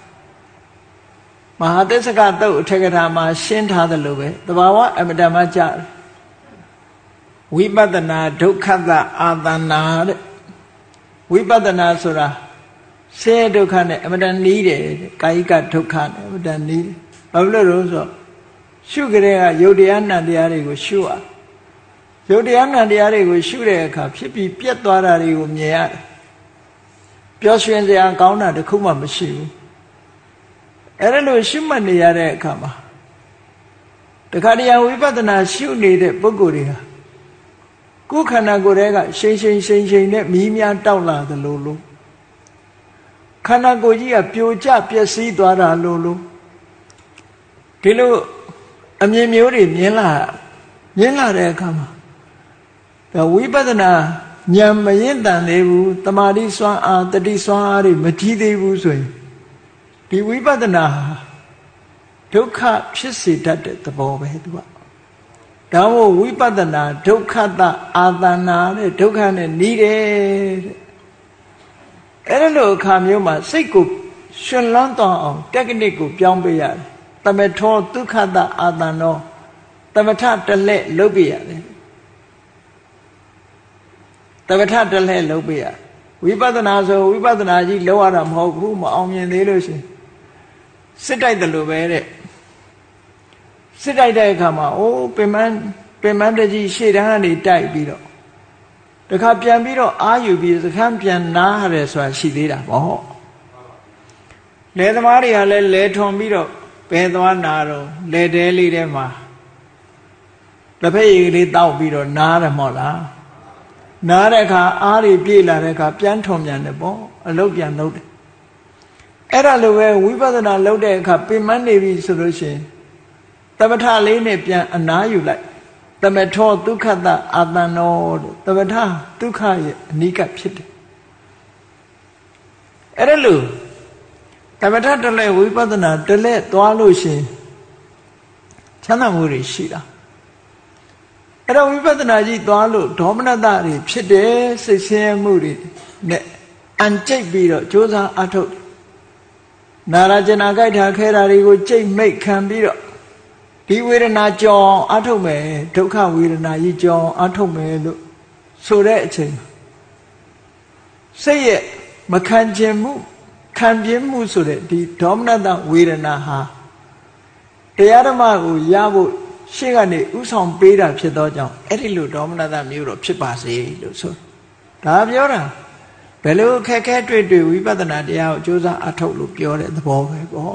မဟာသစ္စကသုတ်အထက်ကထာမှာရှင်းထားတယ်လို့ပဲတဘာဝအမတ္တမကြတယ်ဝိပဿနာဒုက္ခတအာသနာတဲ့ဝိပဿနာဆိုတာဆဲဒုက္ခနဲ့အမတ္တနီးတယ်ကာယကဒုက္ခနဲ့အမတ္တနီးတယ်ဘာလို့လဲဆိုတော့ရှုကြတဲ့ကယုတ်တရားနံတရားတွေကိုရှုရယုတ်တရားနံတရားတွေကိုရှုတဲ့အခါဖြစ်ပြီးပြတ်သွားတာတွေကိုမြင်ရတယ်ပျော်ရွှင်စရာကောင်းတာတစ်ခုမှမရှိဘူးအဲ့ဒါလို့ရှုမှတ်နေရတဲ့အခါမှာတခါတရံဝိပဿနာရှုနေတဲ့ပုဂ္ဂိုလ်တွေဟာကိုယ်ခန္ဓာကိုယ်ရဲ့ကရှိန်နဲ့မီးများတောက်လာသလိုလိုခန္ဓာကိုယ်ကြီးကပြိုကျပျက်စီးသွားတာလို့ဒီလိုအမြင်မျိုးတွေမြင်လာတဲ့အခါမှာဒါဝိပဿနာဉာဏ်မရင့်တန်သေးဘူးတမာတိစွမ်းအားတတိစွမ်းအားတွေမကြီးသေးဘူးဆိုရင်ဒီဝိပဿနာဒုက္ခဖြစ်စေတတ်တဲ့သဘောပဲသူကဒါမို့ဝိပဿနာဒုက္ခတအာသနာတဲ့ဒုက္ခနဲ့နီးတယ်တဲ့အဲ့လိုအခါမျိုးမှာစိတ်ကိုရှင်လန်းတော်အောင် technique ကိုပြောင်းပေးရတယ်သမထောဒုက္ခတအာတန်သောသမထတလဲလုပ်ပေးရတယ်သမထတလဲလုပ်ပေးရဝိပဿနာဆိုဝိပဿနာကြီးလောက်ရတာမဟုတ်ဘူးမအောင်မြင်သေးလို့ရှင်စစ်တိုက်တယ်လို့ပဲတဲ့စစ်တိုက်တဲ့အခါမှာအိုးပင်မတကြီးရှေ့တန်းကနေတိုက်ပြီးတော့တခါပြန်ပြီးတော့အာယူပြီးစခန်းပြန်နားရတယ်ဆိုတာရှိသေးတာပေါ့လယ်သမားတွေကလည်းလယ်ထွန်ပြီးတော့ဘယ်သွားနာတော့လယ်တဲလေးထဲမှာတစ်ဖက်ရည်လေးတောက်ပြီးတော့နားတယ်မဟုတ်လားနားတဲ့အခါအားတွေပြေးလာတဲ့အခါပြန်ထွန်ပြန်တယ်ပေါ့အလုပ်ပြန်လုပ်တယ်အဲ့ဒါလိုပဲဝိပဿနာလုပ်တဲ့အခါပင်မနေပြီဆိုလို့ရှိရင်သမထလေးနဲ့ပြန်အနားယူလိုက်သမထောဒုက္ခတအာတန်နောသမထဒုက္ခရဲ့အနိကဖြစ်တယ်အဲ့ဒါလို့သမထတလဲဝိပဿနာတလဲသွားလို့ရှိရင်ချမ်းသာမှုတွေရှိတာအဲ့တော့ဝိပဿနာကြီးသွားလို့ဒေါမနတတွေဖြစ်တယ်စိတ်ဆင်းရဲမှုတွေနဲ့အန်ကျိတ်ပြီးတော့ကြိုးစားအထုတ်နာရကျနာကြိုက်တာခဲတာတွေကိုကြိတ်မိတ်ခံပြီးတော့ဒီဝေဒနာကြောင်အထုတ်မယ်ဒုက္ခဝေဒနာကြီးကြောင်အထုတ်မယ်လို့ဆိုတဲ့အချိန်စိတ်ရဲ့မခံခြင်းမှုခံပြင်းမှုဆိုတဲ့ဒီဒေါမနတဝေဒနာဟာတရားဓမ္မကိုရဖို့ရှေ့ကနေဥဆောင်ပေးတာဖြစ်သောကြောင့်အဲ့ဒီလိုဒေါမနတမျိုးတော့ဖြစ်ပါစေလို့ဆိုဒါပြောတာဘယ်လိုခက်ခဲတွေ့ဝိပဿနာတရားကိုကြိုးစားအထုတ်လို့ပြောတဲ့သဘောပဲပေါ့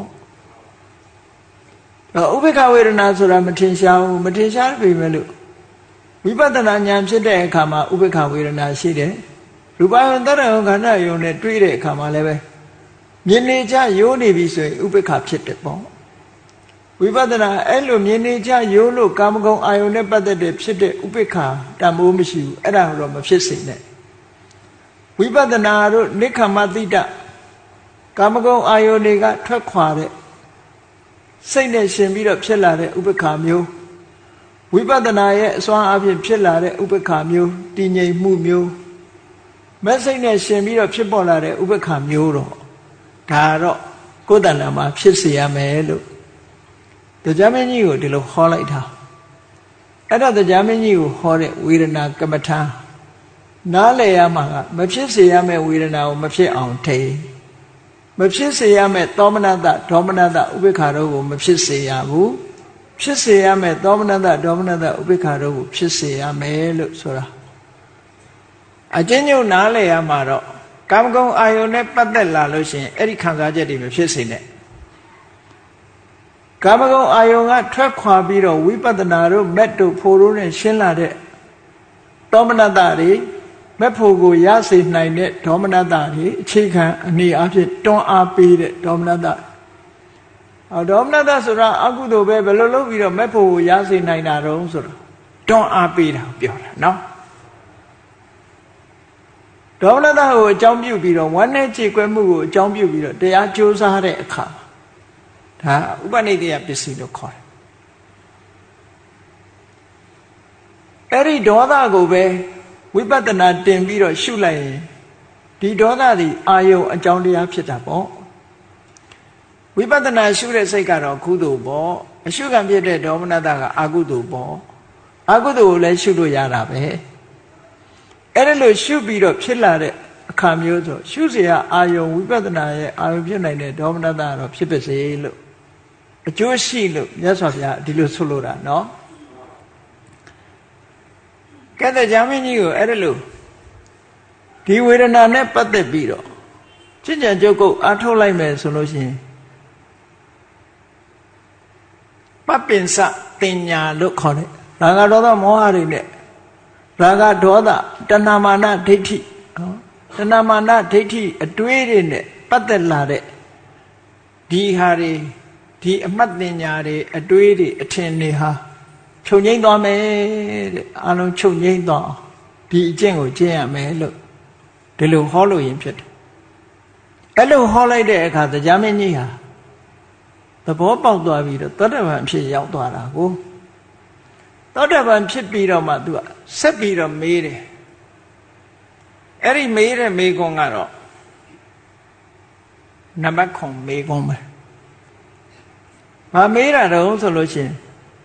ဥပေက္ခဝေဒနာဆိုတာမထင်ရှားဘူးမထင်ရှားပေမဲ့လို့ဝိပဿနာဉာဏ်ဖြစ်တဲ့အခါမှာဥပေက္ခဝေဒနာရှိတယ်ရူပယုံတရယုံခန္ဓာယုံနဲ့တွေ့တဲ့အခါမှာလည်းပဲမြင်နေကြရိုးနေပြီဆိုရင်ဥပေက္ခဖြစ်တယ်ပေါ့ဝိပဿနာအဲ့လိုမြင်နေကြရိုးလို့ကာမဂုဏ်အာယုန်နဲ့ပတ်သက်တဲ့ဖြစ်တဲ့ဥပေက္ခတန်ဖိုးမရှိဘူးအဲ့ဒါတော့မဖြစ်စေနဲ့ဝိပဿနာတို့နိခမတိတကာမဂုဏ်အာယုန်တွေကထွက်ခွာတဲ့စိတ်နဲ့ရှင်ပြီးတော့ဖြစ်လာတဲ့ဥပေက္ခမျိုးဝိပဿနာရဲ့အစွမ်းအဖြစ်ဖြစ်လာတဲ့ဥပေက္ခမျိုးတည်ငြိမ်မှုမျိုးမဲ့စိတ်နဲ့ရှင်ပြီးတော့ဖြစ်ပေါ်လာတဲ့ဥပေက္ခမျိုးတော့ဒါတော့ကိုယ်တဏ္ဍာမှာဖြစ်စေရမယ်လို့တရားမင်းကြီးကိုဒီလိုဟောလိုက်တာအဲ့တော့တရားမင်းကြီးကိုဟောတဲ့ဝေဒနာကမ္မထာနားလည်ရမှာကမဖြစ်စေရမယ့်ဝေဒနာကိုမဖြစ်အောင်ထိမဖြစ်စေရမယ့်သောမနတဒေါမနတဥပေက္ခတို့ကိုမဖြစ်စေရဘူးဖြစ်စေရမယ့်သောမနတဒေါမနတဥပေက္ခတို့ကိုဖြစ်စေရမယ်လို့ဆိုတာအကျဉ်းချုပ်နားလည်ရမှာတော့ကာမဂုဏ်အာယုန်နဲ့ပတ်သက်လာလို့ရှိရင်အဲ့ဒီခံစားချက်တွေမဖြစ်စေနဲ့ကာမဂုဏ်အာယုန်ကထွက်ခွာပြီးတော့ဝိပဿနာတို့မက်တို့ဖို့တို့နဲ့ရှင်းလာတဲ့သောမနတတွေမက်ဖို့ကိုရစေနိုင်တဲ့ဒေါမနတတွေအခြေခံအနေအဖြစ်တွန်းအားပေးတဲ့ဒေါမနတဒေါမနတဆိုတာအကုသိုလ်ပဲဘယ်လိုလုပ်ပြီးတော့မက်ဖို့ကိုရစေနိုင်တာတုံးဆိုတော့တွန်းအားပေးတာပြောတာနော်ဒေါမနတကိုအကြောင်းပြုပြီးတော့ဝမ်းနဲ့ကြေကွဲမှုကိုအကြောင်းပြုပြီးတော့တရားကြိုးစားတဲ့အခါဒါဥပနိဒေယပစ္စည်းလို့ခေါ်တယ်အဲ့ဒီဒေါသကိုပဲဝိပဿနာတင်ပြီးတော့ရှုလိုက်ရင်ဒီဒေါသသည်အာယုံအကြောင်းတရားဖြစ်တာပေါ့ဝိပဿနာရှုတဲ့စိတ်ကတော့ကုသိုလ်ပေါ့အရှုခံဖြစ်တဲ့ဒေါမနတကအကုသိုလ်ပေါ့အကုသိုလ်ကိုလည်းရှုလို့ရတာပဲအဲ့ဒါလို့ရှုပြီးတော့ဖြစ်လာတဲ့အခါမျိုးဆိုရှုเสียအာယုံဝိပဿနာရဲ့အာယုံဖြစ်နိုင်တဲ့ဒေါမနတကတော့ဖြစ်ပါစေလို့အကျိုးရှိလို့မြတ်စွာဘုရားဒီလိုဆိုလိုတာနော်ကဲတဲ့ဂျာမင်းကြီးကိုအဲ့ဒါလို့ဒီဝေဒနာနဲ့ပတ်သက်ပြီးတော့ချစ်ကြံကြုတ်ကုတ်အားထုတ်လိုက်မယ်ဆိုလို့ရှိရင်ပပင်စတင်ညာလို့ခေါ်တယ်ရာဂဒေါသမောဟတွေနဲ့ရာဂဒေါသတဏမာနဒိဋ္ဌိတဏမာနဒိဋ္ဌိအတွေးတွေနဲ့ပတ်သက်လာတဲ့ဒီဟာတွေဒီအမှတ်တင်ညာတွေအတွေးတွေအထင်တွေဟာချုပ်ငိမ့်သွားမယ်တဲ့အလုံးချုပ်ငိမ့်သွားဒီအကျင့်ကိုကျင့်ရမယ်လို့ဒီလိုဟောလို့ရင်ဖြစ်တယ်အဲ့လိုဟောလိုက်တဲ့အခါတရားမင်းကြီးဟာသဘောပေါက်သွားပြီးတော့သောတပန်ဖြစ်ရောက်သွားတာကိုသောတပန်ဖြစ်ပြီးတော့မှသူကဆက်ပြီးတော့မေးတယ်အဲ့ဒီမေးတဲ့မေးခွန်းကတော့နံပါတ်9မေးကုန်မယ်ဘာမေးတာတော့ဆိုလို့ရှိရင်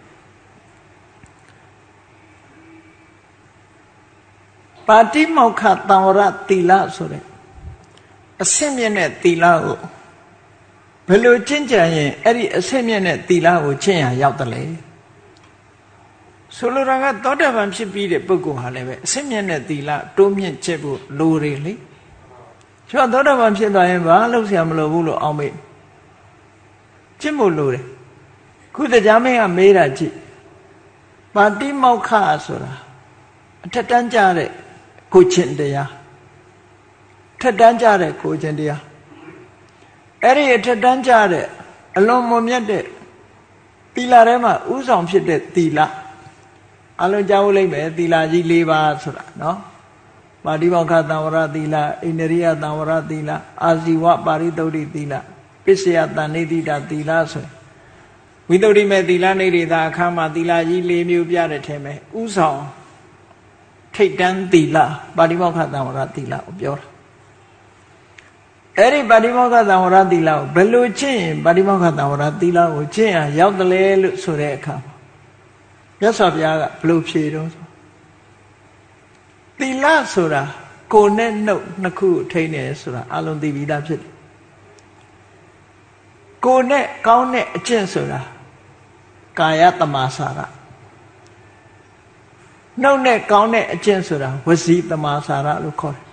ပါတိမောက္ခသံဝရသီလဆိုတဲ့အဆင့်မြင့်တဲ့သီလကိုဘယ်လိုကျင့်ကြံရင်အဲ့ဒီအဆင့်မြင့်တဲ့သီလကိုကျင့်ရရောက်တယ်လေဆိုလိုတာကသောတာပန်ဖြစ်ပြီးတဲ့ပုဂ္ဂိုလ်ဟာလည်းပဲအဆင့်မြင့်တဲ့သီလတိုးမြင့်ချက်ဖို့လိုတယ်လေကျောင်းသောတာပန်ဖြစ်သွားရင်ဘာလုပ်ဆရာမလိုဘူးလို့အောင်းမေးကျင့်ဖို့လိုတယ်ခုတရားမင်းကမေးတာကြည့်ပါတိမောက္ခဆိုတာအထက်တန်းကြတဲ့ကိုချင်းတရားထက်တန်းကြတဲ့ကိုချင်းတရားအဲ့ဒီထက်တန်းကြတဲ့အလွန်မွန်မြတ်တဲ့သီလထဲမှာဥဆောင်ဖြစ်တဲ့သီလအလုံးကြားဖို့လိမ့်မယ်သီလကြီး၄ပါးဆိုတာနော်ပါတိမောက္ခသံဝရသီလဣန္ဒြိယသံဝရသီလအာဇီဝပါရိသုဒ္ဓိသီလပစ္စယတဏိတိတသီလဆိုဝိသုဒ္ဓိမဲ့သီလနေရိတာအခါမှာသီလကြီး၄မျိုးပြတဲ့ထဲမှာဥဆောင်ထိတ်တန်းသီလပါတိမောက္ခသံဝရသီလကိုပြောတာအဲ့ဒီပါတိမောက္ခသံဝရသီလကိုဘယ်လိုကျင့်ရင်ပါတိမောက္ခသံဝရသီလကိုကျင့်ရရောက်တယ်လဲလို့ဆိုတဲ့အခါမှာမြတ်စွာဘုရားကဘယ်လိုဖြေတော့သီလဆိုတာကိုယ်နဲ့နှုတ်နှစ်ခုထိန်းနေဆိုတာအလုံးသိပြီးသားဖြစ်တယ်ကိုယ်နဲ့ကောင်းတဲ့အကျင့်ဆိုတာကာယတမ္မာစာရနှုတ်နဲ့ကောင်းတဲ့အကျင့်ဆိုတာဝစီတမ္မာစာရလို့ခေါ်တယ်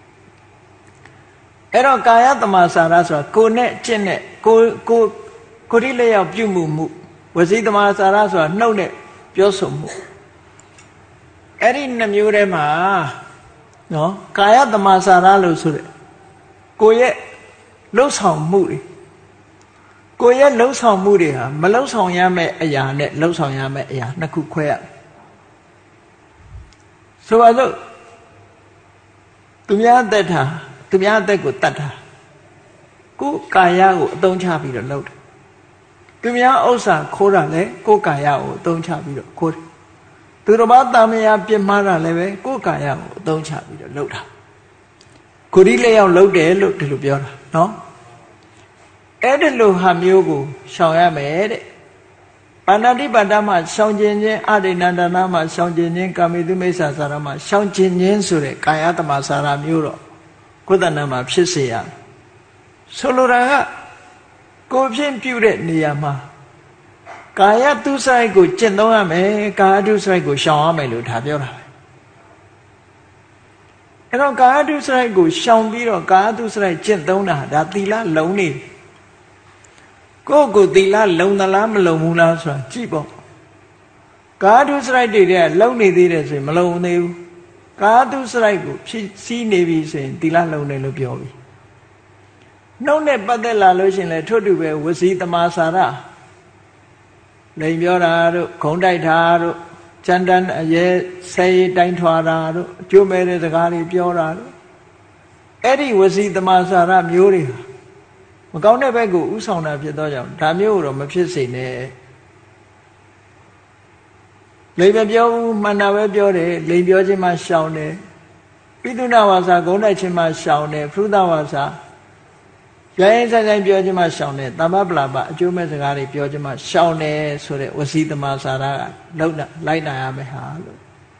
အဲ့တော့ကာယတမ္မာစာရဆိုတာကိုယ်နဲ့အကျင့်နဲ့ကိုယ်ဒီလက်ရောက်ပြုမှုဝစီတမ္မာစာရဆိုတာနှုတ်နဲ့ပြောဆိုမှုအဲ့ဒီနှမျိုးထဲမှာနော်ကာယတမ္မာစာရလို့ဆိုတဲ့ကိုယ့်ရဲ့လှုပ်ဆောင်မှုတွေကိုယ့်ရဲ့လှုပ်ဆောင်မှုတွေဟာမလှုပ်ဆောင်ရမယ့်အရာနဲ့လှုပ်ဆောင်ရမယ့်အရာနှစ်ခုခွဲရဆိုပါစို့သူများအသက်ကိုတတ်တာကိုယ်ကာယကိုအသုံးချပြီးတော့လုပ်တယ်သူများဥစ္စာခိုးတာလည်းကိုယ်ကာယကိုအသုံးချပြီးတော့ခိုးတယ်သူတော်ဘာတာမယာပြစ်မှားတာလည်းပဲကိုယ်ကာယကိုအသုံးချပြီးတော့လုပ်တာကိုယ်ဒီလက်ရောက်လုပ်တယ်လို့ဒီလိုပြောတာနော်အဲ့ဒီလိုဟာမျိုးကိုရှောင်ရမယ်တဲ့ပါဏာတိပါဒမှာရှောင်ကျင်ခြင်းအရိဏန္ဒနာမှာရှောင်ကျင်ခြင်းကာမိတုမိစ္ဆာစာရမှာရှောင်ကျင်ခြင်းဆိုတဲ့ကာယတမ္မာစာရမျိုးတော့ကိုယ်တဏ္ဍမှာဖြစ်စေရဆိုလိုတာကကိုယ်ဖြင့်ပြုတဲ့နေရာမှာကာယတုစိုက်ကိုကျင့်သုံးရမယ်ကာယတုစိုက်ကိုရှောင်ရမယ်လို့ဒါပြောတာပဲအဲ့တော့ကာယတုစိုက်ကိုရှောင်ပြီးတော့ကာယတုစိုက်ကျင့်သုံးတာဒါသီလလုံးနေကိုယ့်ကိုယ်သီလလုံးသလားမလုံးဘူးလားဆိုတာကြည့်ပေါ့ကာယတုစိုက်တွေလုံးနေသေးတယ်ဆိုရင်မလုံးသေးဘူးကာယတုစိုက်ကိုဖြစ်စည်းနေပြီဆိုရင်သီလလုံးတယ်လို့ပြောပြီနှုတ်နဲ့ပတ်သက်လာလို့ရှိရင်လည်းထို့တူပဲဝစီတမ္မာစာရလိန်ပြောတာတို့ဂုံတိုက်တာတို့ကြမ်းတမ်းအရဲဆဲတိုင်းထွာတာတို့အကျိုးမဲ့တဲ့စကားတွေပြောတာတို့အဲ့ဒီဝစီတမ္မာစာရမျိုးတွေမကောင်းတဲ့ဘက်ကိုဥဆောင်တာဖြစ်သောကြောင့်ဒါမျိုးတော့မဖြစ်စေနဲ့လိန်မပြောဘူးမှန်တာပဲပြောတယ်လိန်ပြောခြင်းမှရှောင်တယ်ပိသုဏဝါစာဂုံတိုက်ခြင်းမှရှောင်တယ်ဖုသဝါစာရိုင်းဆိုင်ဆိုင်ပြောခြင်းမှရှောင်တယ်တမ္ပပလာပအကျိုးမဲ့စကားတွေပြောခြင်းမှရှောင်တယ်ဆိုတဲ့ဝစီတမ္မာစာရကလိုက်နိုင်ရမယ်ဟာလို့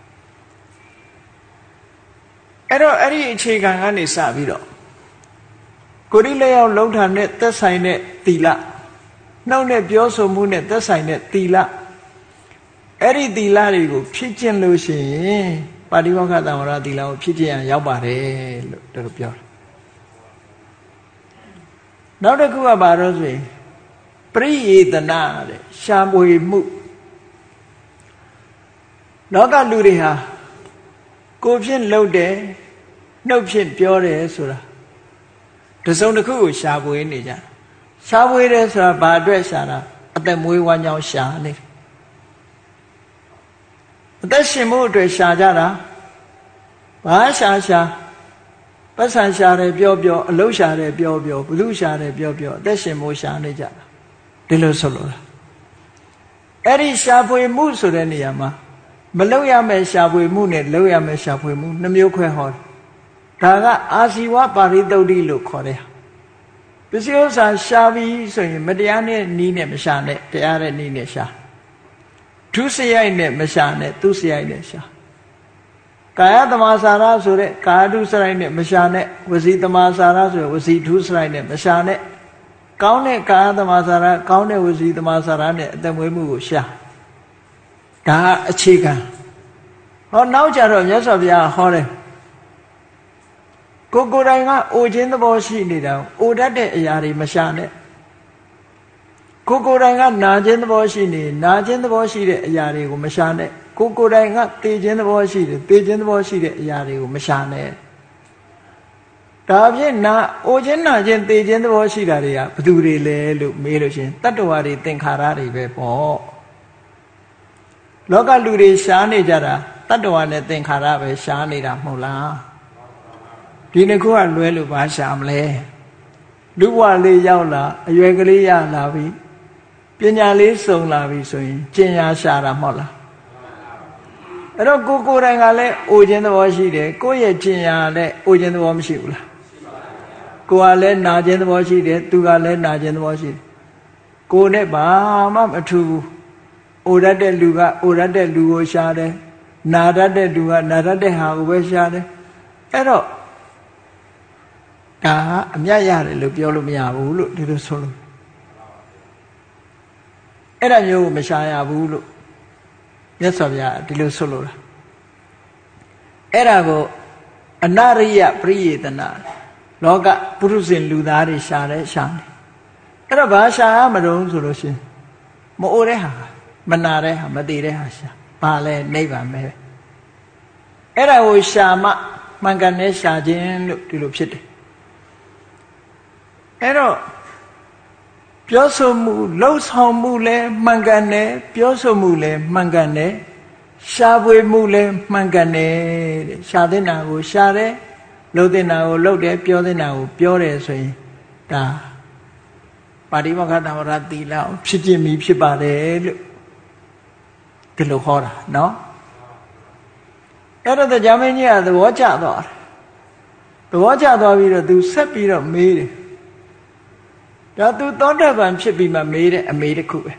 အဲ့တော့အဲ့ဒီအခြေခံကနေစပြီးတော့ကိုယ်ဒီလက်ရောက်လုံးထာနဲ့သက်ဆိုင်တဲ့သီလနှုတ်နဲ့ပြောဆိုမှုနဲ့သက်ဆိုင်တဲ့သီလအဲ့ဒီသီလတွေကိုဖြည့်ကျင့်လို့ရှိရင်ပါတိမောက္ခသံဝရသီလကိုဖြည့်ကျင့်ရရောက်ပါတယ်လို့တို့ပြောတယ်နောက်တစ်ခုကဘာလို့ဆိုရင်ပရိယေတနာတဲ့ရှားပွေမှုလောကလူတွေဟာကိုယ်ဖြင့်လှုပ်တယ်နှုတ်ဖြင့်ပြောတယ်ဆိုတာတစုံတစ်ခုကိုရှားပွေနေကြရှားပွေတယ်ဆိုတာဘာအတွက်ရှားတာအသက်မွေးဝမ်းကြောင်းရှားနေအသက်ရှင်မှုအတွက်ရှားကြတာဘာရှားပတ်စံရှာတယ်ပြောအလုရှာတယ်ပြောဘလူရှာတယ်ပြောအသက်ရှင်မိုးရှာနေကြတာဒီလိုဆိုလို့အဲ့ဒီရှာဖွေမှုဆိုတဲ့နေရာမှာမလုပ်ရမယ့်ရှာဖွေမှုနဲ့လုပ်ရမယ့်ရှာဖွေမှုနှမျိုးခွဲဟောတယ်ဒါကအာဇီဝပါရိသုဒ္ဓိလို့ခေါ်တယ်ပစ္စည်းဥစ္စာရှာပြီးဆိုရင်မတရားနဲ့နီးနဲ့မရှာနဲ့တရားတဲ့နီးနဲ့ရှာဒုစရိုက်နဲ့မရှာနဲ့သူစရိုက်နဲ့ရှာကာယသမစာရဆိုတဲ့ကာယဒုစရိုက်နဲ့မရှာနဲ့ဝစီသမစာရဆိုတဲ့ဝစီဒုစရိုက်နဲ့မရှာနဲ့ကောင်းတဲ့ကာယသမစာရကောင်းတဲ့ဝစီသမစာရနဲ့အသက်မွေးမှုကိုရှာဒါအခြေခံဟောနောက်ကြတော့မြတ်စွာဘုရားဟောတယ်ကိုယ်တိုင်ကအိုခြင်းသဘောရှိနေတာအိုတတ်တဲ့အရာတွေမရှာနဲ့ကိုယ်တိုင်ကနာခြင်းသဘောရှိနေနာခြင်းသဘောရှိတဲ့အရာတွေကိုမရှာနဲ့ကိုယ်တိုင်ကသိခြင်းသဘောရှိတယ်သိခြင်းသဘောရှိတဲ့အရာတွေကိုမရှာနဲ့ဒါဖြင့်နာအိုခြင်းနာခြင်းသိခြင်းသဘောရှိတာတွေကဘယ်သူတွေလဲလို့မေးလို့ရှင်တတ္တဝါတွေသင်္ခါရတွေပဲပေါ့လောကလူတွေရှားနေကြတာတတ္တဝါနဲ့သင်္ခါရပဲရှားနေတာမဟုတ်လားဒီနှစ်ခုကလွဲလို့ဘာရှာမလဲလူဘဝလေးရောက်လာအရွယ်ကလေးရလာပြီပညာလေးစုံလာပြီဆိုရင်ကျင့်ရရှာတာမဟုတ်လားအဲ့တော့ကိုယ်တိုင်ကလည်းအိုခြင်းသဘောရှိတယ်ကိုယ့်ရဲ့ကျင့်ရလည်းအိုခြင်းသဘောမရှိဘူးလားကိုယ်ကလည်းနာခြင်းသဘောရှိတယ်သူကလည်းနာခြင်းသဘောရှိတယ်ကိုယ်နဲ့ဘာမှမထူးဘူးအိုရတဲ့လူကအိုရတဲ့လူကိုရှာတယ်နာရတဲ့လူကနာရတဲ့ဟာကိုပဲရှာတယ်အဲ့တော့ဒါအမြတ်ရတယ်လို့ပြောလို့မရဘူးလို့ဒီလိုဆိုလို့အဲ့ဒါမျိုးကိုမရှာရဘူးလို့မြတ်စွာဘုရားဒီလိုဆိုလို့လားအဲ့ဒါကိုအနရိယပရိယေတနာလောကပုရုဇဉ်လူသားတွေရှာတယ်ရှာတယ်အဲ့တော့ဘာရှာရမလို့ဆိုလို့ရှင်မအိုတဲ့ဟာမနာတဲ့ဟာမသေးတဲ့ဟာရှာဘာလဲနိဗ္ဗာန်ပဲအဲ့ဒါကိုရှာမှန်ကန်တဲ့ရှာခြင်းလို့ဒီလိုဖြစ်တယ်အဲ့တော့ပြောဆိုမှုလှုပ်ဆောင်မှုလည်းမှန်ကန်တယ်ပြောဆိုမှုလည်းမှန်ကန်တယ်ရှားပွေမှုလည်းမှန်ကန်တယ်တဲ့ရှားတဲ့နာကိုရှားတယ်လှုပ်တဲ့နာကိုလှုပ်တယ်ပြောတဲ့နာကိုပြောတယ်ဆိုရင်ဒါပါဠိမဂ္ဂတဝရသီလဖြစ်ခြင်းမီဖြစ်ပါတယ်လို့ဒီလိုခေါ်တာနော်အဲ့တော့တရားမင်းကြီးကသဘောကျသွားတယ်သဘောကျသွားပြီးတော့သူဆက်ပြီးတော့မေးတယ်ဒါသူသောတာပန်ဖြစ်ပြီးမှမေးတဲ့အမေတစ်ခုပဲ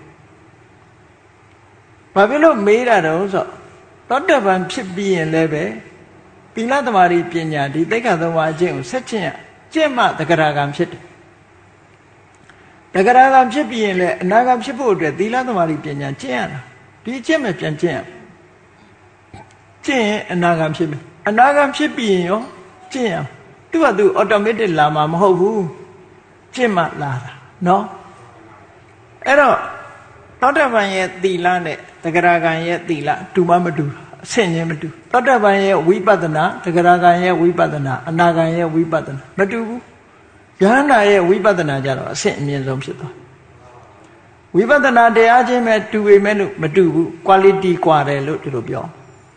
ဘာဖြစ်လို့မေးတာတုံးဆိုသောတာပန်ဖြစ်ပြီးရင်လည်းပဲသီလသမารိပညာဒီသိက္ခာသုံးပါးအကျင့်ကိုဆက်ကျင့်မှတဂရကံဖြစ်တယ်တဂရကံဖြစ်ပြီးရင်လည်းအနာဂတ်ဖြစ်ဖို့အတွက်သီလသမารိပညာကျင့်ရတာဒီအကျင့်ပဲပြန်ကျင့်ရကျင့်ရင်အနာဂတ်ဖြစ်မယ်အနာဂတ်ဖြစ်ပြီးရင်ရောကျင့်ရသူကသူ automatic လာမှာမဟုတ်ဘူးကျင့်မှလာတာနော်အဲ့တော့သောတာပန်ရဲ့သီလနဲ့တဂရကံရဲ့သီလတူမမတူအဆင့်ချင်းမတူသောတာပန်ရဲ့ဝိပဿနာတဂရကံရဲ့ဝိပဿနာအနာဂံရဲ့ဝိပဿနာမတူဘူးယဟန္တာရဲ့ဝိပဿနာကြတော့အဆင့်အမြင့်ဆုံးဖြစ်သွားဝိပဿနာတရားချင်းပဲတူပေမဲ့လို့မတူဘူး quality ကွာတယ်လို့ဒီလိုပြော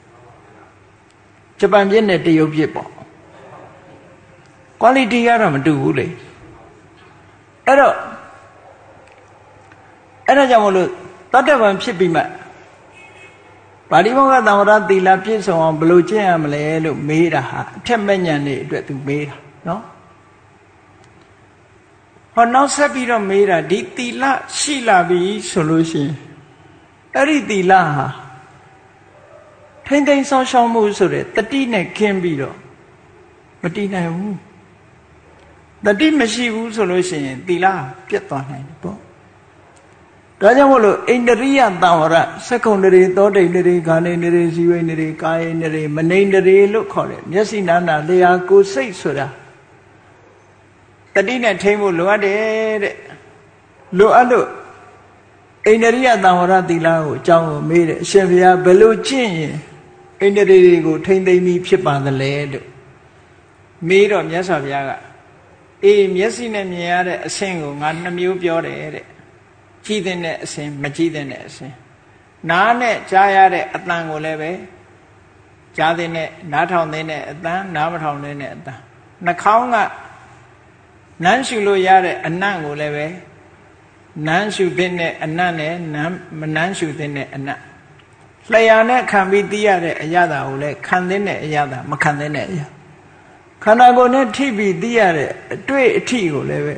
ဂျပန်ပြည်နဲ့တရုတ်ပြည်ပေါ့ quality ကတော့မတူဘူးလေအဲ့ဒါကြောင့်မလို့တတ္တဗံဖြစ်ပြီးမှပါဠိမောကသံဝရသီလပြည့်စုံအောင်ဘယ်လိုကျင့်ရမလဲလို့မေးတာဟာအထက်မဲ့ညာနေအတွက်သူမေးတာနော်ဟောနောက်ဆက်ပြီးတော့မေးတာဒီသီလရှိလာပြီဆိုလို့ရှိရင်အဲ့ဒီသီလဟာထိမ့်သိမ်းဆောင်ရှောက်မှုဆိုတဲ့တတိနဲ့ခင်းပြီးတော့မတည်နိုင်ဘူးတတိမရှိဘူးဆိုလို့ရှိရင်သီလပြတ်သွားနိုင်တယ်ပေါ့ဒါကြောင့်မို့လို့ဣန္ဒရိယသံဝရစက္ကုံတရေသောတိန်တရေခာနေတရေဇီဝိတရေကာယတရေမနိတရေလို့ခေါ်တယ်မျက်စိနာနာလျာကိုယ်စိတ်ဆိုတာတတိနဲ့ထိမ့်ဖို့လိုအပ်တယ်တဲ့လိုအပ်လို့ဣန္ဒရိယသံဝရသီလကိုအကြောင်းကိုမေးတယ်အရှင်ဘုရားဘယ်လိုကျင့်ရင်ဣန္ဒြေတွေကိုထိမ့်သိမ်းပြီးဖြစ်ပါသလဲလို့မေးတော့မြတ်စွာဘုရားကအေးမျက်စိနဲ့မြင်ရတဲ့အဆင့်ကိုငါနှမျိုးပြောတယ်တဲ့ကြည့်တဲ့အဆင့်မကြည့်တဲ့အဆင့်နားနဲ့ကြားရတဲ့အတန်ကိုလည်းပဲကြားတဲ့နားထောင်တဲ့အတန်နားမထောင်တဲ့အတန်နှာခေါင်းကနမ်းရှူလို့ရတဲ့အနံ့ကိုလည်းပဲနမ်းရှူတဲ့အနံ့နဲ့မနမ်းရှူတဲ့အနံ့လျှာနဲ့ခံပြီးသိရတဲ့အရာတာကိုလည်းခံတဲ့အရာတာမခံတဲ့အရာခန္ဓာကိုယ်နဲ့ထိပြီးသိရတဲ့အတွေ့အထိကိုလည်းပဲဒ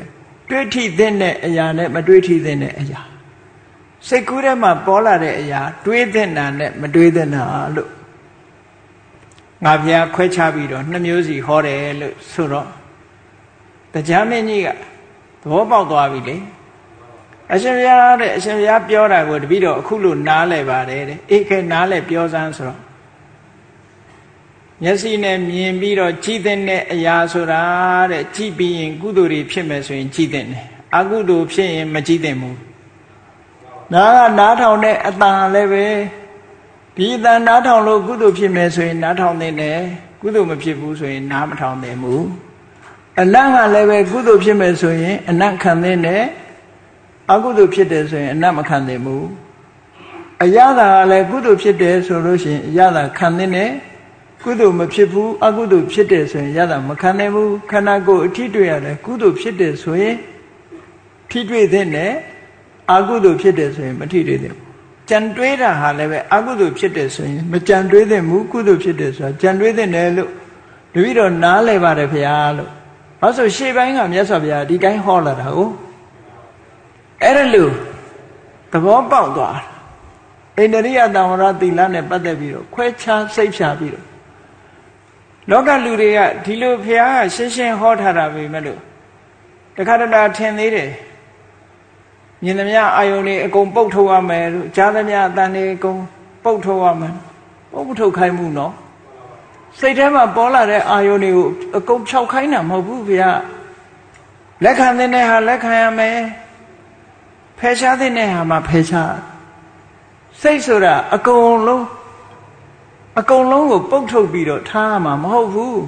တွေးထိတဲ့အရာနဲ့မတွေးထိတဲ့အရာစိတ်ကူးထဲမှာပေါ်လာတဲ့အရာတွေးတဲ့နာနဲ့မတွေးတဲ့နာလို့ငါဘုရားခွဲခြားပြီးတော့နှစ်မျိုးစီဟောတယ်လို့ဆိုတော့တရားမင်းကြီးကသဘောပေါက်သွားပြီလေအရှင်ဘုရားတဲ့အရှင်ဘုရားပြောတာကိုတပည့်တော်အခုလို့နားလဲပါတယ်တဲ့အေးခဲနားလဲပြောစမ်းဆိုတော့မျက်စိနဲ့မြင်ပြီးတော့ကြည်တဲ့အရာဆိုတာတဲ့ကြည်ပြီးရင်ကုသိုလ်တွေဖြစ်မယ်ဆိုရင်ကြည်တဲ့တယ်အကုသိုလ်ဖြစ်ရင်မကြည်တဲ့ဘူးနားကနားထောင်တဲ့အတန်လည်းပဲဒီအတန်နားထောင်လို့ကုသိုလ်ဖြစ်မယ်ဆိုရင်နားထောင်တဲ့တယ်ကုသိုလ်မဖြစ်ဘူးဆိုရင်နားမထောင်တဲ့ဘူးအနတ်ကလည်းပဲကုသိုလ်ဖြစ်မယ်ဆိုရင်အနတ်ခံတဲ့တယ်အကုသိုလ်ဖြစ်တယ်ဆိုရင်အနတ်မခံတဲ့ဘူးအရသာကလည်းကုသိုလ်ဖြစ်တယ်ဆိုလို့ရှိရင်အရသာခံတဲ့တယ်ကုသိုလ်မဖြစ်ဘူးအကုသိုလ်ဖြစ်တယ်ဆိုရင်ရတာမခံနိုင်ဘူးခန္ဓာကိုယ်အထိတွေ့ရတယ်ကုသိုလ်ဖြစ်တယ်ဆိုရင်ထိတွေ့တဲ့နဲ့အကုသိုလ်ဖြစ်တယ်ဆိုရင်မထိတွေ့တဲ့ဘူးကြံတွေးတာဟာလည်းပဲအကုသိုလ်ဖြစ်တယ်ဆိုရင်မကြံတွေးတဲ့ဘူးကုသိုလ်ဖြစ်တယ်ဆိုတာကြံတွေးတဲ့နဲ့လို့တပည့်တော်နားလဲပါတယ်ဖေဟာလို့ဘာလို့ဆိုရှေ့ပိုင်းကမြတ်စွာဘုရားဒီတိုင်းဟောလာတာကိုအဲ့ဒါလို့သဘောပေါက်သွားအိန္ဒိယတံဝရသီလနဲ့ပတ်သက်ပြီးတော့ခွဲခြားစိတ်ဖြာပြီးတော့လောကလူတွေကဒီလိုဘုရားကရှင်းရှင်းဟောထားတာပဲမဲ့လို့တခါတည်းထင်သေးတယ်မြင်သမျှအာယုန်တွေအကုန်ပုတ်ထုတ်ရမယ်လို့ကြားသမျှအတန်တွေအကုန်ပုတ်ထုတ်ရမယ်ပုတ်ထုတ်ခိုင်းမှုနော်စိတ်ထဲမှာပေါ်လာတဲ့အာယုန်တွေကိုအကုန်ဖြောက်ခိုင်းတာမဟုတ်ဘူးဘုရားလက်ခံတဲ့ဟာလက်ခံရမယ်ဖယ်ရှားတဲ့ဟာမှာဖယ်ရှားစိတ်ဆိုတာအကုန်လုံးကိုပုတ်ထုတ်ပြီးတော့ထားရမှာမဟုတ်ဘူး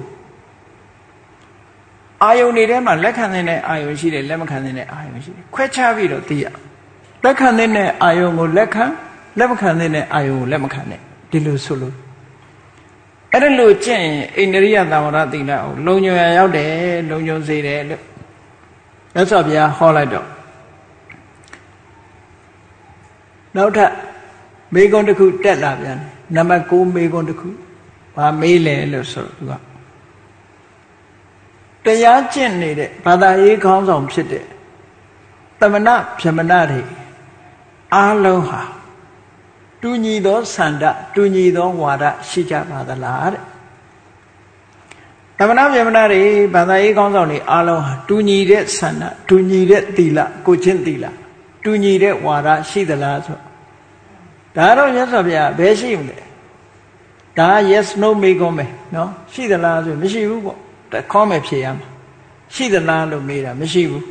အာယုန်တွေထဲမှာလက်ခံတဲ့အာယုန်ရှိတယ်လက်မခံတဲ့အာယုန်ရှိတယ်ခွဲခြားပြီးတော့သိရလက်ခံတဲ့အာယုန်ကိုလက်ခံလက်မခံတဲ့အာယုန်ကိုလက်မခံတဲ့ဒီလိုဆိုလို့အဲ့ဒါလို့ကျင့်ရင်အိန္ဒိယသံဝရသီလကိုလုံညုံရရောက်တယ်လုံညုံစေတယ်လို့မြတ်စွာဘုရားဟောလိုက်တော့နောက်ထပ်မေကွန်းတစ်ခုတက်လာပြန်နံပါတ်9မေကွန်းတစ်ခုဘာမေးလဲလို့ဆိုတော့သူကတရားကျင့်နေတဲ့ဘာသာရေးခေါင်းဆောင်ဖြစ်တဲ့သမဏဗြဟ္မဏတွေအားလုံးဟာတူညီသောဆန္ဒတူညီသောဝါဒရှိကြပါသလားတဲ့သမဏဗြဟ္မဏတွေဘာသာရေးခေါင်းဆောင်တွေအားလုံးဟာတူညီတဲ့ဆန္ဒတူညီတဲ့သီလကိုချင်းသီလတူညီတဲ့ဝါဒရှိသလားဆိုဒါတော့မြတ်စွာဘုရားဘယ်ရှိမလဲဒါ yes no မေးခွန်းပဲနော်ရှိသလားဆိုမရှိဘူးပေါ့တခေါ်မယ်ဖြေရမှာရှိသလားလို့မေးတာမရှိဘူး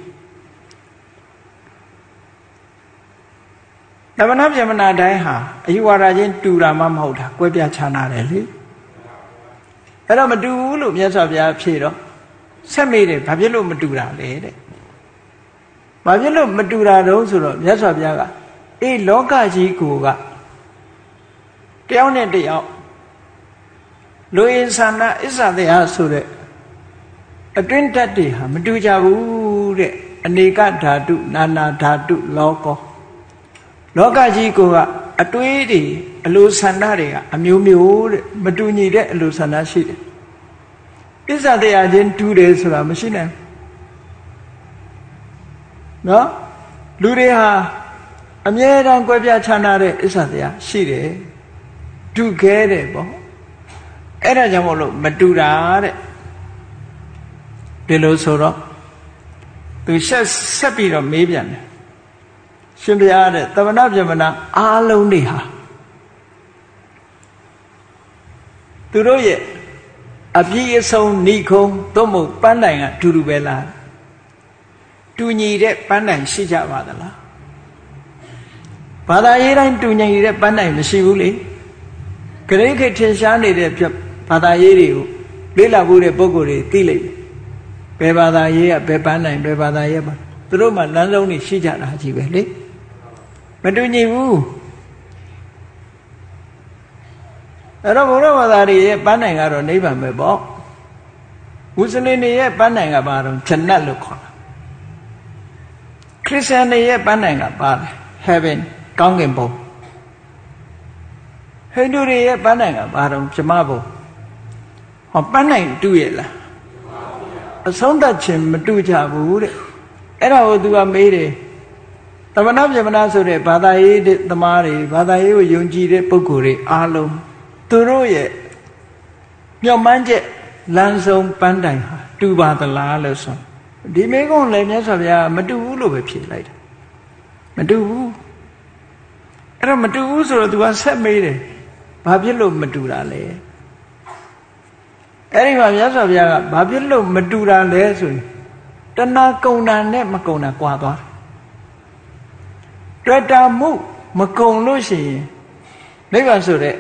သမဏဗြဟ္မဏတိုင်းဟာအယူဝါဒချင်းတူတာမှမဟုတ်တာကွဲပြားခြားနာတယ်လေအဲ့တော့မတူဘူးလို့မြတ်စွာဘုရားဖြေတော့ဆက်မေးတယ်ဘာဖြစ်လို့မတူတာလဲတဲ့ဘာဖြစ်လို့မတူတာတုံးဆိုတော့မြတ်စွာဘုရားကအေးလောကကြီးကိုကတယောက်နဲ့တယောက်လူရင်းဆန္ဒအစ္ဆတရားဆိုတဲ့အတွင်းဓာတ်တွေဟာမတူကြဘူးတဲ့အနေကဓာတုနာနာဓာတုလောကကြီးကအတွေးတွေအလိုဆန္ဒတွေကအမျိုးမျိုးတဲ့မတူညီတဲ့အလိုဆန္ဒရှိတယ်အစ္ဆတရားချင်းတူတယ်ဆိုတာမရှိနိုင်နော်လူတွေဟာအမြဲတမ်းကွဲပြားခြားနာတဲ့အစ္ဆတရားရှိတယ်တူခဲတယ်ပေါ့အဲ့ဒါကြောင့်မို့လို့မတူတာတဲ့ဒီလိုဆိုတော့သူဆက်ပြီးတော့မေးပြန်တယ်ရှင်ဘုရားတဲ့သမဏဗြဟ္မဏအားလုံးတွေဟာသူတို့ရဲ့အပြည့်အစုံဏိခုံသို့မဟုတ်ပန်းတိုင်ကတူတူပဲလားတူညီတဲ့ပန်းတိုင်ရှိကြပါသလားဘာသာရေးတိုင်းတူညီတဲ့ပန်းတိုင်မရှိဘူးလေဂရိခေတ်ထင်ရှားနေတဲ့ဘာသာရေးတွေကိုလေ့လာဖို့တဲ့ပုဂ္ဂိုလ်တွေသိလိမ့်မယ်ဘယ်ဘာသာရေးကဘယ်ပန်းတိုင်ဘယ်ဘာသာရေးပါသူတို့မှလမ်းလုံးတွေရှိကြတာကြီးပဲလေမတူညီဘူးအဲ့တော့ဘုရားဘာသာတွေရဲ့ပန်းတိုင်ကတော့နိဗ္ဗာန်ပဲပေါ့မွတ်စလင်တွေရဲ့ပန်းတိုင်ကဘာတော့ဂျနတ်လို့ခေါ်တာခရစ်ယာန်တွေရဲ့ပန်းတိုင်ကပါတယ် heaven ကောင်းကင်ဘုံဟိန္ဒူတွေရဲ့ပန်းတိုင်ကဘာတော့ဗြဟ္မဘုံဟောပန်းတိုင်တူရဲ့လားအဆုံးသတ်ခြင်းမတူကြဘူးတဲ့အဲ့ဒါကိုသူကမေးတယ်သမဏဗြဟ္မဏဆိုတဲ့ဘာသာရေးသမားတွေဘာသာရေးကိုယုံကြည်တဲ့ပုဂ္ဂိုလ်တွေအားလုံးသူတို့ရဲ့မျှော်မှန်းချက်လမ်းဆုံးပန်းတိုင်ဟာတူပါသလားလို့ဆိုဒီမေကုန်းလည်းမြတ်စွာဘုရားမတူဘူးလို့ပဲဖြေလိုက်တယ်မတူဘူးအဲ့တော့မတူဘူးဆိုတော့ तू ကဆက်မေးတယ်ဘာဖြစ်လို့မတူတာလဲအဲ့ဒီမှာမြတ်စွာဘုရားကဘာဖြစ်လို့မတူတာလဲဆိုရင်တဏှာကုံတာနဲ့မကုံတာကွာသွားတွေ့တာမှုမကုံလို့ရှိရင်နိဗ္ဗာန်ဆိုတဲ့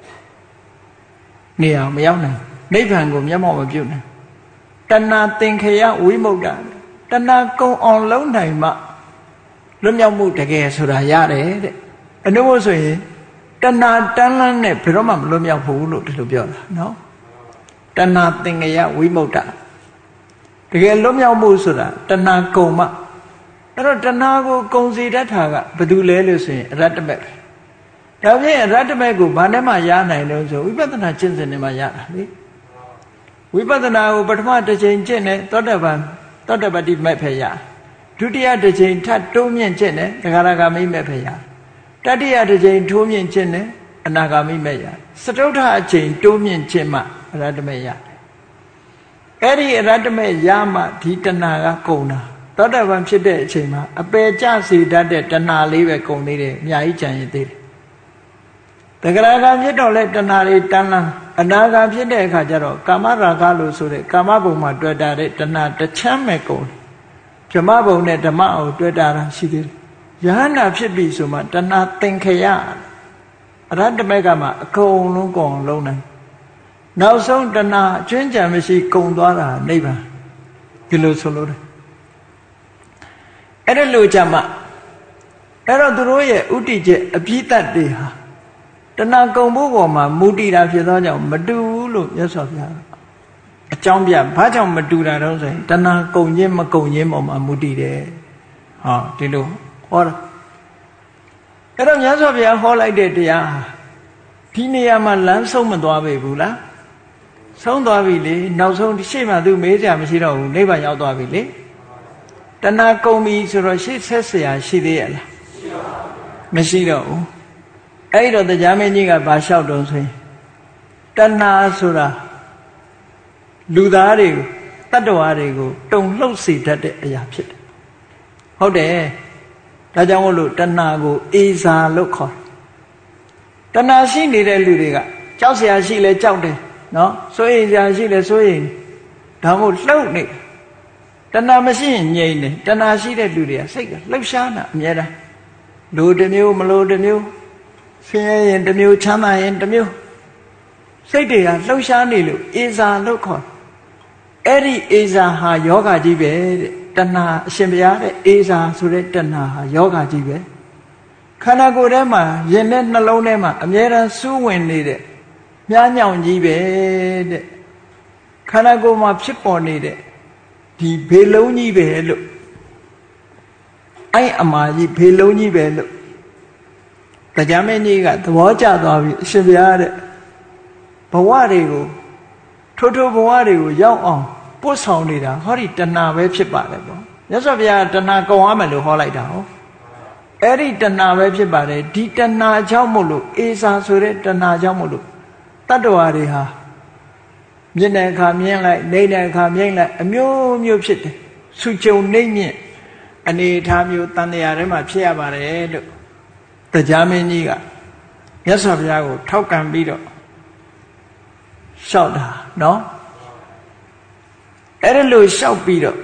နေရာမရောက်နိုင်နိဗ္ဗာန်ကိုမျက်မှောက်မပြုတ်နိုင်တဏှာသင်္ခယဝိမု ക്ത တဏှာကုံအောင်လုံးနိုင်မှလွတ်မြောက်မှုတကယ်ဆိုတာရတယ်တဲ့အနုမို့ဆိုရင်တဏှာတန်းလန်းနဲ့ဘယ်တော့မှမလွတ်မြောက်ဘူးလို့ဒီလိုပြောတာနော်တဏှာသင်္ခယဝိမု ക്ത တကယ်လွတ်မြောက်မှုဆိုတာတဏှာကုံမှအဲ့တော့တဏှာကိုကုံစီတတ်တာကဘယ်သူလဲလို့ဆိုရင်အရတ္တမက်ပဲဒါဖြင့်အရတ္တမက်ကိုဘာနဲ့မှရနိုင်လို့ဆိုဝိပဿနာကျင့်စဉ်နဲ့မှရတာလေဝိပဿနာကိုပထမတစ်ချိန်ကျင့်တယ်သောတပတ္တိမက်ဖယ်ရဒုတိယတစ်ချိန်ထပ်တိုးမြင့်ကျင့်တယ်သဂရဂမိမက်ဖယ်ရတတိယတစ်ချိန်ထိုးမြင့်ကျင့်တယ်အနာဂမိမက်ရစတုတ္ထအချိန်တိုးမြင့်ကျင့်မှအရတ္တမက်ရအဲ့ဒီအရတ္တမက်ရမှဒီတဏှာကကုန်တာသောတပန်ဖြစ်တဲ့အချိန်မှာအပယ်ကျစေတတ်တဲ့တဏှာလေးပဲကုန်သေးတယ်အများကြီးကြံရသေးတယ်တဂရဂံဖြစ်တော့လဲတဏှာတွေတန်းလန်းအနာဂံဖြစ်တဲ့အခါကျတော့ကာမရာဂလို့ဆိုတဲ့ကာမဘုံမှာတွေ့တာတဲ့တဏှာတစ်ချမ်းပဲကုန်ဓမ္မဘုံနဲ့ဓမ္မအောင်တွေ့တာရှိသေးတယ်ယဟန္တာဖြစ်ပြီဆိုမှတဏှာသင်္ခယအရတ္တမက်ကမှအကုန်လုံးကုန်လုံးနိုင်နောက်ဆုံးတဏှာအကျွင်းကြံမရှိကုန်သွားတာနိဗ္ဗာန်ဒီလိုဆိုလို့တယ်အဲ့ဒါလို့ကြမှာအဲ့တော့သူတို့ရဲ့ဥတည်ချက်အပြည့်တတ်တွေဟာတဏှာကုံဖို့ပေါ်မှာမူတည်တာဖြစ်သောကြောင့်မတူဘူးလို့မြတ်စွာဘုရားအကြောင်းပြဘာကြောင့်မတူတာတော့ဆိုရင်တဏှာကုံခြင်းမကုံခြင်းပေါ်မှာမူတည်တယ်ဟောဒီလိုဟောတာအဲ့တော့မြတ်စွာဘုရားဟောလိုက်တဲ့တရားဒီနေရာမှာလမ်းဆုံးမသွားပေဘူးလားဆုံးသွားပြီလေနောက်ဆုံးရှေ့မှာသူမေးစရာမရှိတော့ဘူးနိဗ္ဗာန်ရောက်သွားပြီလေတဏှာကုံပြီဆိုတော့ရှေ့ဆက်เสียရှိသေးရလားမရှိတော့ဘူးအဲ့တော့တရားမင်းကြီးကဘာလျှောက်တုံးဆိုရင်တဏှာဆိုတာလူသားတွေကိုတတ္တဝါတွေကိုတုံလှုပ်စေတတ်တဲ့အရာဖြစ်တယ်ဟုတ်တယ်ဒါကြောင့်မို့လို့တဏှာကိုအေဇာလို့ခေါ်တယ်တဏှာရှိနေတဲ့လူတွေကကြောက်เสียရှိလဲကြောက်တယ်နော်စိုးရိမ်စရာရှိလဲစိုးရိမ်ဒါမို့လှုပ်နေတဏှာမရှိရင်ငြိမ်တယ်တဏှာရှိတဲ့လူတွေကစိတ်ကလှုပ်ရှားတာအများအားလူတစ်မျိုးမလို့တစ်မျိုးဆင်းရဲရင်တစ်မျိုးချမ်းသာရင်တစ်မျိုးစိတ်တွေကလှုပ်ရှားနေလို့အေဇာလို့ခေါ်အဲ့ဒီအေဇာဟာယောဂကြီးပဲတဲ့တဏှာအရှင်ဘုရားတဲ့အေဇာဆိုတဲ့တဏှာဟာယောဂကြီးပဲခန္ဓာကိုယ်ထဲမှာရင်နဲ့နှလုံးထဲမှာအမြဲတမ်းစူးဝင်နေတဲ့မြားညောင်ကြီးပဲတဲ့ခန္ဓာကိုယ်မှာဖြစ်ပေါ်နေတဲ့ဒီဘေလုံးကြီးပဲလို့အဲ့အမာကြီးဘေလုံးကြီးပဲလို့တရားမင်းကြီးကသဘောကျသွားပြီအရှင်ဘုရားတဲ့ဘဝတွေကိုထိုးထိုးဘဝတွေကိုရောက်အောင်ပို့ဆောင်နေတာဟောဒီတဏှာပဲဖြစ်ပါတယ်ပေါ့မြတ်စွာဘုရားတဏှာကုံရမယ်လို့ဟောလိုက်တာဟောအဲ့ဒီတဏှာပဲဖြစ်ပါတယ်ဒီတဏှာကြောင့်မို့လို့အေစာဆိုတဲ့တဏှာကြောင့်မို့လို့တတ္တဝါတွေဟာမြင်တဲ့အခါမြင်လိုက်နေတဲ့အခါမြင်လိုက်အမျိုးမျိုးဖြစ်တယ်ဆူကြုံနေမြင့်အနေထားမျိုးတန်တရားထဲမှာဖြစ်ရပါတယ်လို့တရားမင်းကြီးကမြတ်စွာဘုရားကိုထောက်ခံပြီးတော့လျှောက်တာနော်အဲ့ဒါလို့လျှောက်ပြီးတော့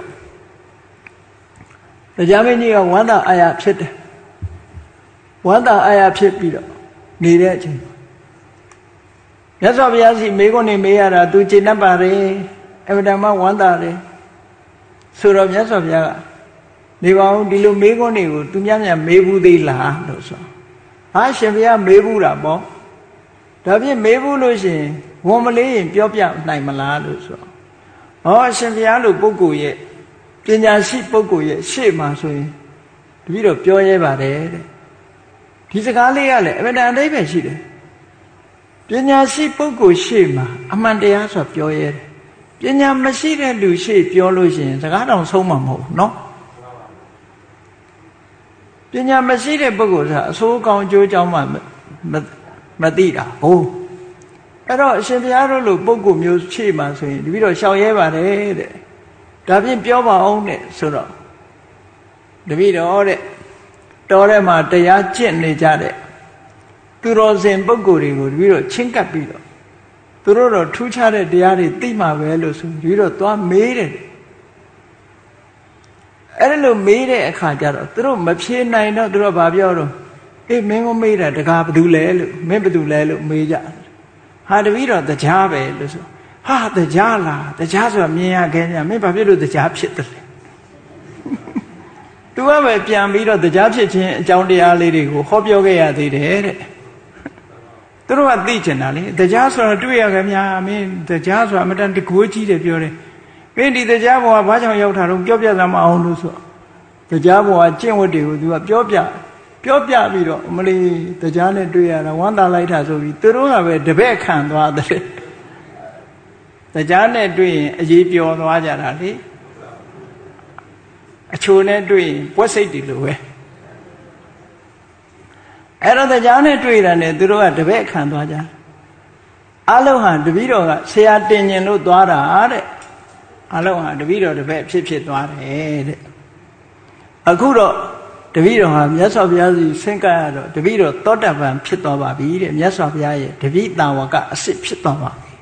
တရားမင်းကြီးကဝန္တာအာရဖြစ်တယ်ဝန္တာအာရဖြစ်ပြီးတော့နေတဲ့အချိန်မြတ်စွာဘုရားစီမေးခွန်းနေမေးရတာသူကျေနပ်ပါတယ်အမှန်တမ်းဝန္တာတယ်ဆိုတော့မြတ်စွာဘုရားကနေပါဦးဒီလိုမေးခွန်းတွေကိုသူများများမေးဘူးသေးလားလို့ဆိုဟာရှင်ဘုရားမေးဘူးတာပေါ့ဒါဖြင့်မေးဘူးလို့ရှိရင်ဝန်မလေးရင်ပြောပြနိုင်မလားလို့ဆိုဟောရှင်ဘုရားလိုပုဂ္ဂိုလ်ရဲ့ပညာရှိပုဂ္ဂိုလ်ရဲ့ရှေ့မှာဆိုရင်တပည့်တော်ပြောရဲပါတယ်တဲ့ဒီစကားလေးကလည်းအမှန်တန်အဓိပ္ပာယ်ရှိတယ်ပညာရှိပုဂ္ဂိုလ်ရှေ့မှာအမှန်တရားဆိုပြောရဲတယ်ပညာမရှိတဲ့လူရှေ့ပြောလို့ရှိရင်စကားတောင်ဆုံးမှာမဟုတ်ဘူးเนาะပညာမရှိတဲ့ပုဂ္ဂိုလ်ဆိုတာအဆိုးကောင်းကျိုးကြောင်းမှမသိတာဟုတ်အဲ့တော့အရှင်ဘုရားတို့လိုပုဂ္ဂိုလ်မျိုးရှေ့မှာဆိုရင်တပည့်တော်ရှောင်ရဲပါတယ်တဲ့ဒါဖြင့်ပြောပါအောင်တဲ့ဆိုတော့တပည့်တော်တဲ့တော်ထဲမှာတရားကျင့်နေကြတဲ့သူတော်စင်ပုဂ္ဂိုလ်တွေကိုတပည့်တော်ချင်းကပ်ပြီးတော့သူတို့တော့ထူးခြားတဲ့တရားတွေသိမှာပဲလို့ဆိုပြီးတော့သွားမေးတယ်အဲ့လိုမေးတဲ့အခါကျတော့သူတို့မဖြေနိုင်တော့သူတို့ကဘာပြောတော့အေးမင်းကမေးတာတကားဘာတူလဲလို့မင်းဘာတူလဲလို့မေးကြဟာတပည့်တော်တရားပဲလို့ဆိုဟာတရားလားတရားဆိုတာမြင်ရခဲ့ညာမင်းဘာဖြစ်လို့တရားဖြစ်တယ်လဲသူကပဲပြန်ပြီးတော့တရားဖြစ်ခြင်းအကြောင်းတရားလေးတွေကိုဟောပြောခဲ့ရသေးတယ်တဲ့သူတို့ကသိချင်တာလေတရားဆိုတာတွေ့ရခဲ့များမင်းတရားဆိုတာအမတန်တကိုးကြီးတယ်ပြောတယ်မင်းဒီတရားဘောကဘာကြောင့်ရောက်တာတော့ပြောပြသမအောင်လို့ဆိုတရားဘောကကျင့်ဝတ်တွေကိုသူကပြောပြပြီးတော့မလီတရားနဲ့တွေ့ရတာဝမ်းသာလိုက်တာဆိုပြီးသူတို့ကပဲတပည့်ခံသွားတယ်တရားနဲ့တွေ့ရင်အရေးပျော်သွားကြတာလေအချိုနဲ့တွေ့ရင်ပွက်စိတ်တွေလိုပဲအဲ့တော့တရားနဲ့တွေ့တာနဲ့သူတို့ကတပည့်ခံသွားကြအလုံးဟာတပည့်တော်ကဆရာတင်ញင်လို့သွားတာတဲ့အလုံးဟာတပည့်တော်တပည့်ဖြစ်သွားတယ်တဲ့အခုတော့တပည့်တော်ဟာမြတ်စွာဘုရားစီဆင့်ကပ်ရတော့တပည့်တော်သောတပန်ဖြစ်သွားပါပြီတဲ့မြတ်စွာဘုရားရဲ့တပည့်တာဝကအစ်စ်ဖြစ်သွားပါပြီ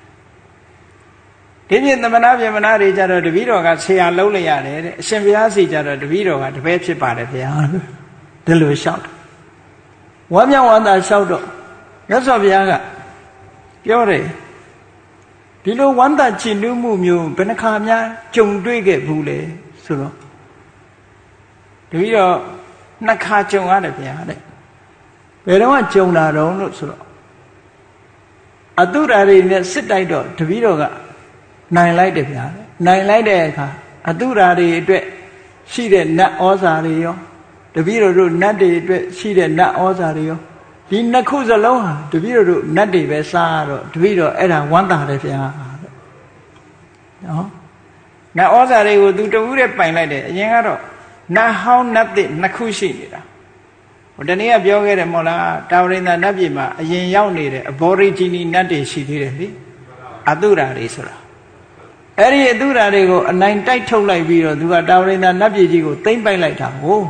ဒီပြင်သမဏဗေမနာတွေကြတော့တပည့်တော်ကဆရာလုံးလိုက်ရတယ်တဲ့အရှင်ဘုရားစီကြတော့တပည့်တော်ကတပည့်ဖြစ်ပါတယ်ဗျာဒီလိုလျှောက်ဝမ်းမြောက်ဝမ်းသာလျှောက်တော့မြတ်စွာဘုရားကပြောတယ်ဒီလိုဝမ်းသာချစ်နူးမှုမျိုးဘယ်နှခါများကြုံတွေ့ခဲ့ဘူးလေဆိုတော့တပည့်တော်နှစ်ခါကြုံရတယ်ဗျာတဲ့ဘယ်တော့ကြုံလာတော့လို့ဆိုတော့အတုရာတွေနဲ့စစ်တိုက်တော့တပည့်တော်ကနိုင်လိုက်တယ်ဗျာနိုင်လိုက်တဲ့အခါအတုရာတွေအတွက်ရှိတဲ့နတ်ဩဇာတွေရောတပည့်တော်တို့နတ်တွေအတွက်ရှိတဲ့နတ်ဩဇာတွေရောဒီနှစ်ခုစလုံးဟာတပည့်တော်တို့နတ်တွေပဲစားတော့တပည့်တော်အဲ့ဒါဝမ်းသာတယ်ဗျာနော်နတ်ဩဇာတွေကိုသူတဝူးနဲ့ပိုင်လိုက်တယ်အရင်ကတော့နတ်ဟောင်းနတ်သစ်နှစ်ခုရှိနေတာဟိုတနေ့ကပြောခဲ့တယ်မဟုတ်လားတာဝရိန္ဒနတ်ပြည်မှာအရင်ရောက်နေတဲ့အဘောရိဂျီနီနတ်တွေရှိသေးတယ်လေအတုရာတွေဆိုတာအဲ့ဒီအတုရာတွေကိုအနိုင်တိုက်ထုတ်လိုက်ပြီးတော့သူကတာဝရိန္ဒနတ်ပြည်ကြီးကိုသိမ့်ပိုက်လိုက်တာဟုတ်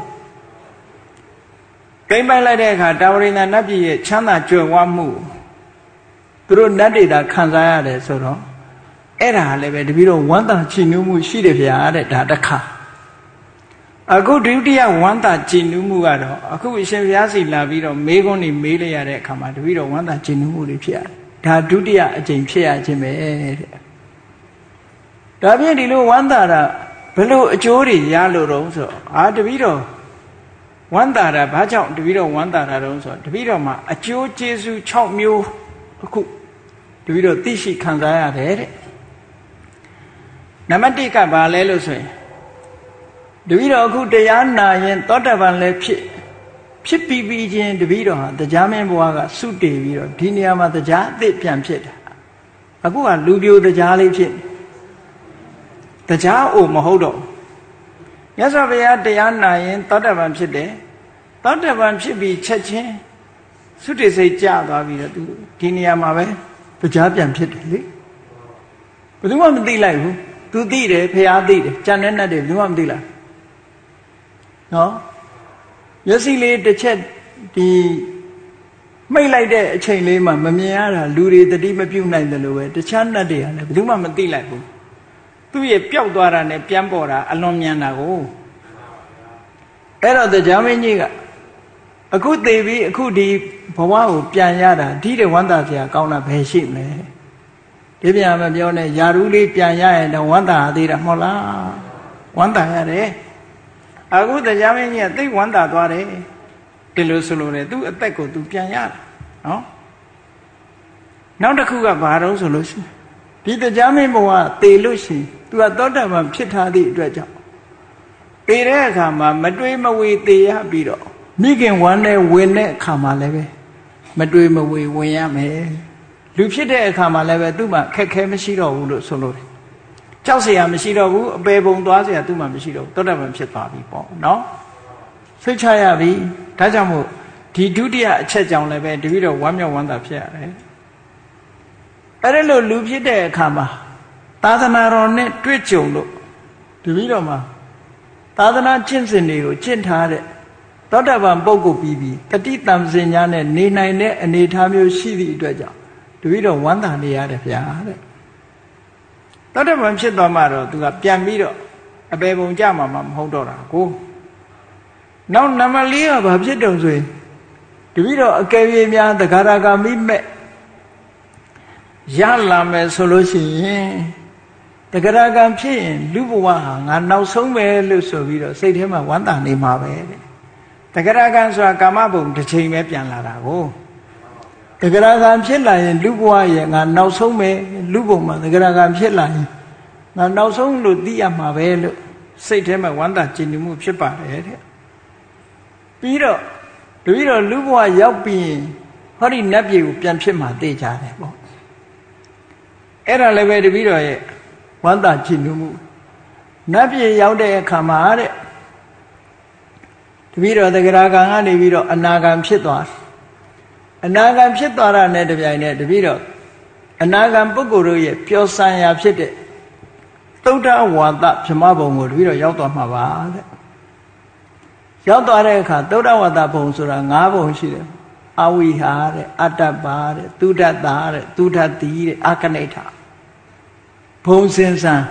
သိမ့်ပိုက်လိုက်တဲ့အခါတာဝရိန္ဒနတ်ပြည်ရဲ့ချမ်းသာကြွယ်ဝမှုသူတို့နတ်တွေသာခံစားရတယ်ဆိုတော့အဲ့ဒါလည်းပဲတပည့်တော်ဝမ်းသာချီးနူးမှုရှိတယ်ဗျာတဲ့ဒါတစ်ခါအခုဒုတိယဝမ်းသာချီးနူးမှုကတော့အခုအရှင်ဘုရားစီလာပြီးတော့မေးခွန်းတွေမေးလိုက်ရတဲ့အခါမှာတပည့်တော်ဝမ်းသာချီးနူးမှုတွေဖြစ်ရတယ်ဒါဒုတိယအကြိမ်ဖြစ်ရခြင်းပဲတဲ့ဒါဖြင့်ဒီလိုဝမ်းသာတာဘယ်လိုအကျိုးတွေရလို့တော့ဆိုတော့တပည့်တော်ဝမ်းသာတာဘာကြောင့်တပည့်တော်ဝမ်းသာတာတော့ဆိုတော့တပည့်တော်မှာအကျိုးကျေးဇူး6မျိုးအခုတပည့်တော်သိရှိခံစားရတယ်တဲ့နံပါတ်1ကဘာလဲလို့ဆိုရင်တပည့်တော်အခုတရားနာရင်သောတပန်လည်းဖြစ်ပြီးချင်းတပည့်တော်ဟာတရားမင်းဘဝကစုတည်ပြီးတော့ဒီနေရာမှာတရားအသစ်ပြန်ဖြစ်တာအခုကလူပြိုတရားလေးဖြစ်တရားအိုမဟုတ်တော့မြတ်စွာဘုရားတရားနာရင်သောတပန်ဖြစ်တယ်သောတပန်ဖြစ်ပြီးချက်ချင်းသုတေစိတ်ကြသွားပြီးတော့သူဒီနေရာမှာပဲတရားပြန်ဖြစ်တယ်လေဘယ်သူမှမသိလိုက်ဘူးသူသိတယ်ဘုရားသိတယ်ကြံတဲ့နတ်တွေဘယ်သူမှမသိလိုက်နော်မျက်စိလေးတစ်ချက်ဒီမိတ်လိုက်တဲ့အချိန်လေးမှာမမြင်ရတာလူတွေတတိမပြုတ်နိုင်တယ်လို့ပဲတခြားနတ်တွေကလည်းဘယ်သူမှမသိလိုက်ဘူးသူ့ရဲ့ပျောက်သွားတာနဲ့ပြန်ပေါ်တာအလွန်မြန်တာကိုအဲ့တော့တရားမင်းကြီးကအခုသေပြီးအခုဒီဘဝကိုပြန်ရတာဒီတဲ့ဝမ်းသာစရာကောင်းတာဘယ်ရှိမလဲဒီပြန်မပြောနဲ့ယာရုလေးပြန်ရရင်တော့ဝမ်းသာသေးတာမဟုတ်လားဝမ်းသာရတယ်အခုတရားမင်းကြီးကသိဝမ်းသာသွားတယ်ဒီလိုဆိုလို့လေသူ့အသက်ကိုသူပြန်ရတာနော်နောက်တစ်ခုကဘာတော့ဆိုလို့ရှိရင်ဒီတရားမင်းဘဝသေလို့ရှိရင်သူကသောတာပန်ဖြစ်ထားသည့်အတွက်ကြောင့်သေတဲ့အခါမှာမတွေးမဝေသေရပြီးတော့မိခင်ဝမ်းနဲ့ဝင်တဲ့အခါမှာလည်းပဲမတွေးမဝေဝင်ရမယ်လူဖြစ်တဲ့အခါမှာလည်းပဲသူ့မှာခက်ခဲမရှိတော့ဘူးလို့ဆိုလို့ကြောက်เสียမရှိတော့ဘူးအပေပုံသွားเสียသူ့မှာမရှိတော့ဘူးသောတာပန်ဖြစ်သွားပြီပေါ့နော်စိတ်ချရပြီဒါကြောင့်မို့ဒီဒုတိယအချက်ကြောင့်လည်းပဲတပည့်တော်ဝမ်းမြောက်ဝမ်းသာဖြစ်ရတယ်အဲ့ဒါလို့လူဖြစ်တဲ့အခါမှာသာသနာတော်နဲ့တွေ့ကြုံလို့တပည့်တော်မှာသာသနာကျင့်စဉ်တွေကိုကျင့်ထားတဲ့သောတာပန်ပုဂ္ဂိုလ်ပြီးတတိတံစင်ညာနဲ့နေနိုင်တဲ့အနေအထားမျိုးရှိသည့်အတွက်ကြောင့်တပည့်တော်ဝမ်းသာနေရတယ်ဗျာတဲ့သောတာပန်ဖြစ်သွားမှတော့သူကပြန်ပြီးတော့အပေပုံကြမှာမဟုတ်တော့တာကိုနောက်နံပါတ်၄ကဘာဖြစ်တုံဆိုရင်တပည့်တော်အကယ်၍များသဂရဂမိမဲ့ရလာမယ်ဆိုလို့ရှိရင်တဂရဂံဖြစ်ရင်လူဘဝဟာငါနောက်ဆုံးပဲလို့ဆိုပြီးတော့စိတ်ထဲမှာဝမ်းသာနေမှာပဲတဲ့တဂရဂံဆိုတာကာမဘုံတစ်ချိန်ပဲပြန်လာတာကိုတဂရဂံဖြစ်လာရင်လူဘဝရဲ့ငါနောက်ဆုံးပဲလူဘုံမှာတဂရဂံဖြစ်လာရင်ငါနောက်ဆုံးလို့သိရမှာပဲလို့စိတ်ထဲမှာဝမ်းသာကြည်နူးမှုဖြစ်ပါတယ်တဲ့ပြီးတော့တပည့်တော်လူဘဝရောက်ပြီးရင်ဟောဒီနတ်ပြည်ကိုပြန်ဖြစ်မှာသိကြတယ်ပေါ့အဲ့ဒါလည်းပဲတပည့်တော်ရဲ့ဝမ်းသာကြည်နူးမှုနတ်ပြည်ရောက်တဲ့အခါမှာတဲ့တပည့်တော်သဂရဂံကနေပြီးတော့အနာဂံဖြစ်သွားအနာဂံဖြစ်သွားတာနဲ့တပြိုင်နက်တပည့်တော်အနာဂံပုဂ္ဂိုလ်တို့ရဲ့ပျော်စံရာဖြစ်တဲ့သုဒ္ဓဝါဒဗြဟ္မဘုံကိုတပည့်တော်ရောက်သွားမှာပါတဲ့ရောက်သွားတဲ့အခါသုဒ္ဓဝါဒဘုံဆိုတာ၅ဘုံရှိတယ်အဝိဟာတဲ့အတ္တပါတဲ့သုဒ္ဓတာတဲ့သုဒ္ဓတိတဲ့အကနိဋ္ဌဘုံစင်စံ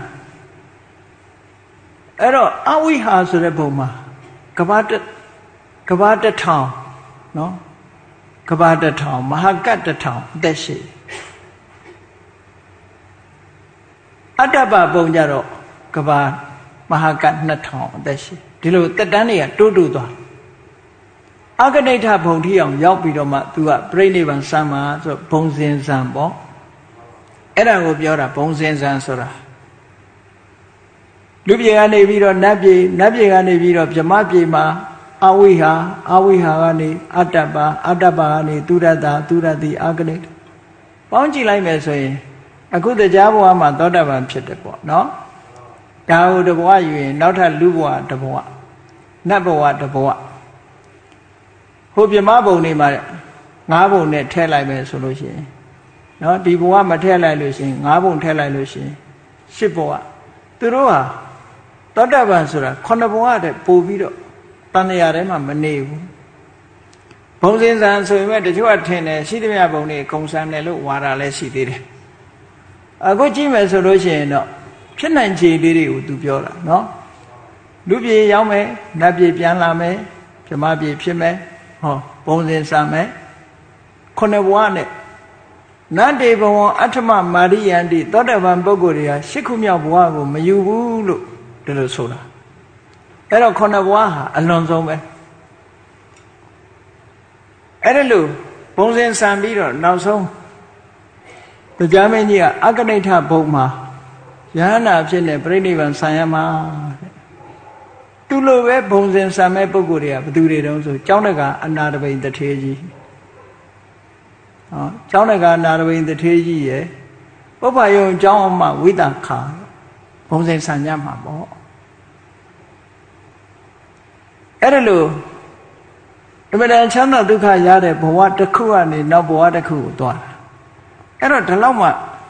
အဲ့တော့အဝိဟာဆိုတဲ့ဘုံမှာကဘာတထောင်နော်ကဘာတထောင်မဟာကတ်တထောင်အသက်ရှိအတ္တပဘုံကြတော့ကဘာမဟာကတ်2000အသက်ရှိဒီလိုတက်တန်းတွေကတိုးတိုးသွားအကနိဋ္ဌဘုံထိအောင်ရောက်ပြီးတော့မှသူကပြိဋိဘံစမ်းမှာဆိုဘုံစင်စံပေါ့အဲ့ဒါကိုပြောတာဘုံစင်စံဆိုတာလူပြေကနေပြီးတော့နတ်ပြေကနေပြီးတော့ဗြဟ္မပြေမှာအဝိဟာကနေအတ္တပါကနေသုဒ္ဓတာသုဒ္ဓတိအကနိဋ္ဌပေါင်းကြည့်လိုက်မယ်ဆိုရင်အခုတရားဘဝမှာသောတာပန်ဖြစ်တယ်ပေါ့နော်ဒါဟုတဘဝယူရင်နောက်ထပ်လူဘဝတဘဝနတ်ဘဝတဘဝဟိုဗြဟ္မဘုံနေမှာ၅ဘုံနဲ့ထည့်လိုက်မယ်ဆိုလို့ရှိရင်နော်ဒီဘဝမထည့်လိုက်လို့ရှိရင်၅ဘုံထည့်လိုက်လို့ရှိရင်၈ဘဝသူတို့ဟာသောတာပန်ဆိုတာ9ဘဝတည်းပို့ပြီးတော့တဏှာထဲမှာမနေဘူးဘုံစင်စံဆိုရင်တချို့ကထင်တယ်ရှိသမျှဘုံတွေအကုန်စံတယ်လို့ဝါတာလည်းရှိသေးတယ်အခုကြည့်မယ်ဆိုလို့ရှိရင်တော့ဖြစ်နိုင်ခြေလေးတွေကိုသူပြောတာနော်လူပြေရောက်မယ်နတ်ပြေပြန်လာမယ်ဗြဟ္မပြေဖြစ်မယ်ဟောဘုံစင်စံမယ်9ဘဝနဲ့နန္တေဘဝအဋ္ဌမမာရိယန္တိသောတာပန်ပုဂ္ဂိုလ်တွေဟာ၈ခုမြောက်ဘဝကိုမယူဘူးလို့ဒီလိုဆိုတာအဲ့တော့9ဘဝဟာအလွန်ဆုံးပဲအဲ့ဒါလို့ဘုံစင်စံပြီးတော့နောက်ဆုံးတရားမင်းကြီးကအကနိဋ္ဌဘုံမှာယဟနာဖြစ်နေပြိဋိဘံဆံရမှာတဲ့သူလိုပဲဘုံစင်စံမဲ့ပုဂ္ဂိုလ်တွေကဘယ်သူတွေတုံးဆိုကျောင်းတကအနာတပိန်တထေးကြီးကျောင်းတကအနာတပိန်တထေးကြီးရဲ့ပုပ္ပယုံကျောင်းအမဝိတခါဘုံစင်စံရမှာပေါ့အဲ့ဒါလို့အမှန်တန်ချမ်းသာဒုက္ခရတဲ့ဘဝတစ်ခုကနေနောက်ဘဝတစ်ခုကိုသွားတာအဲ့တော့ဒီလောက်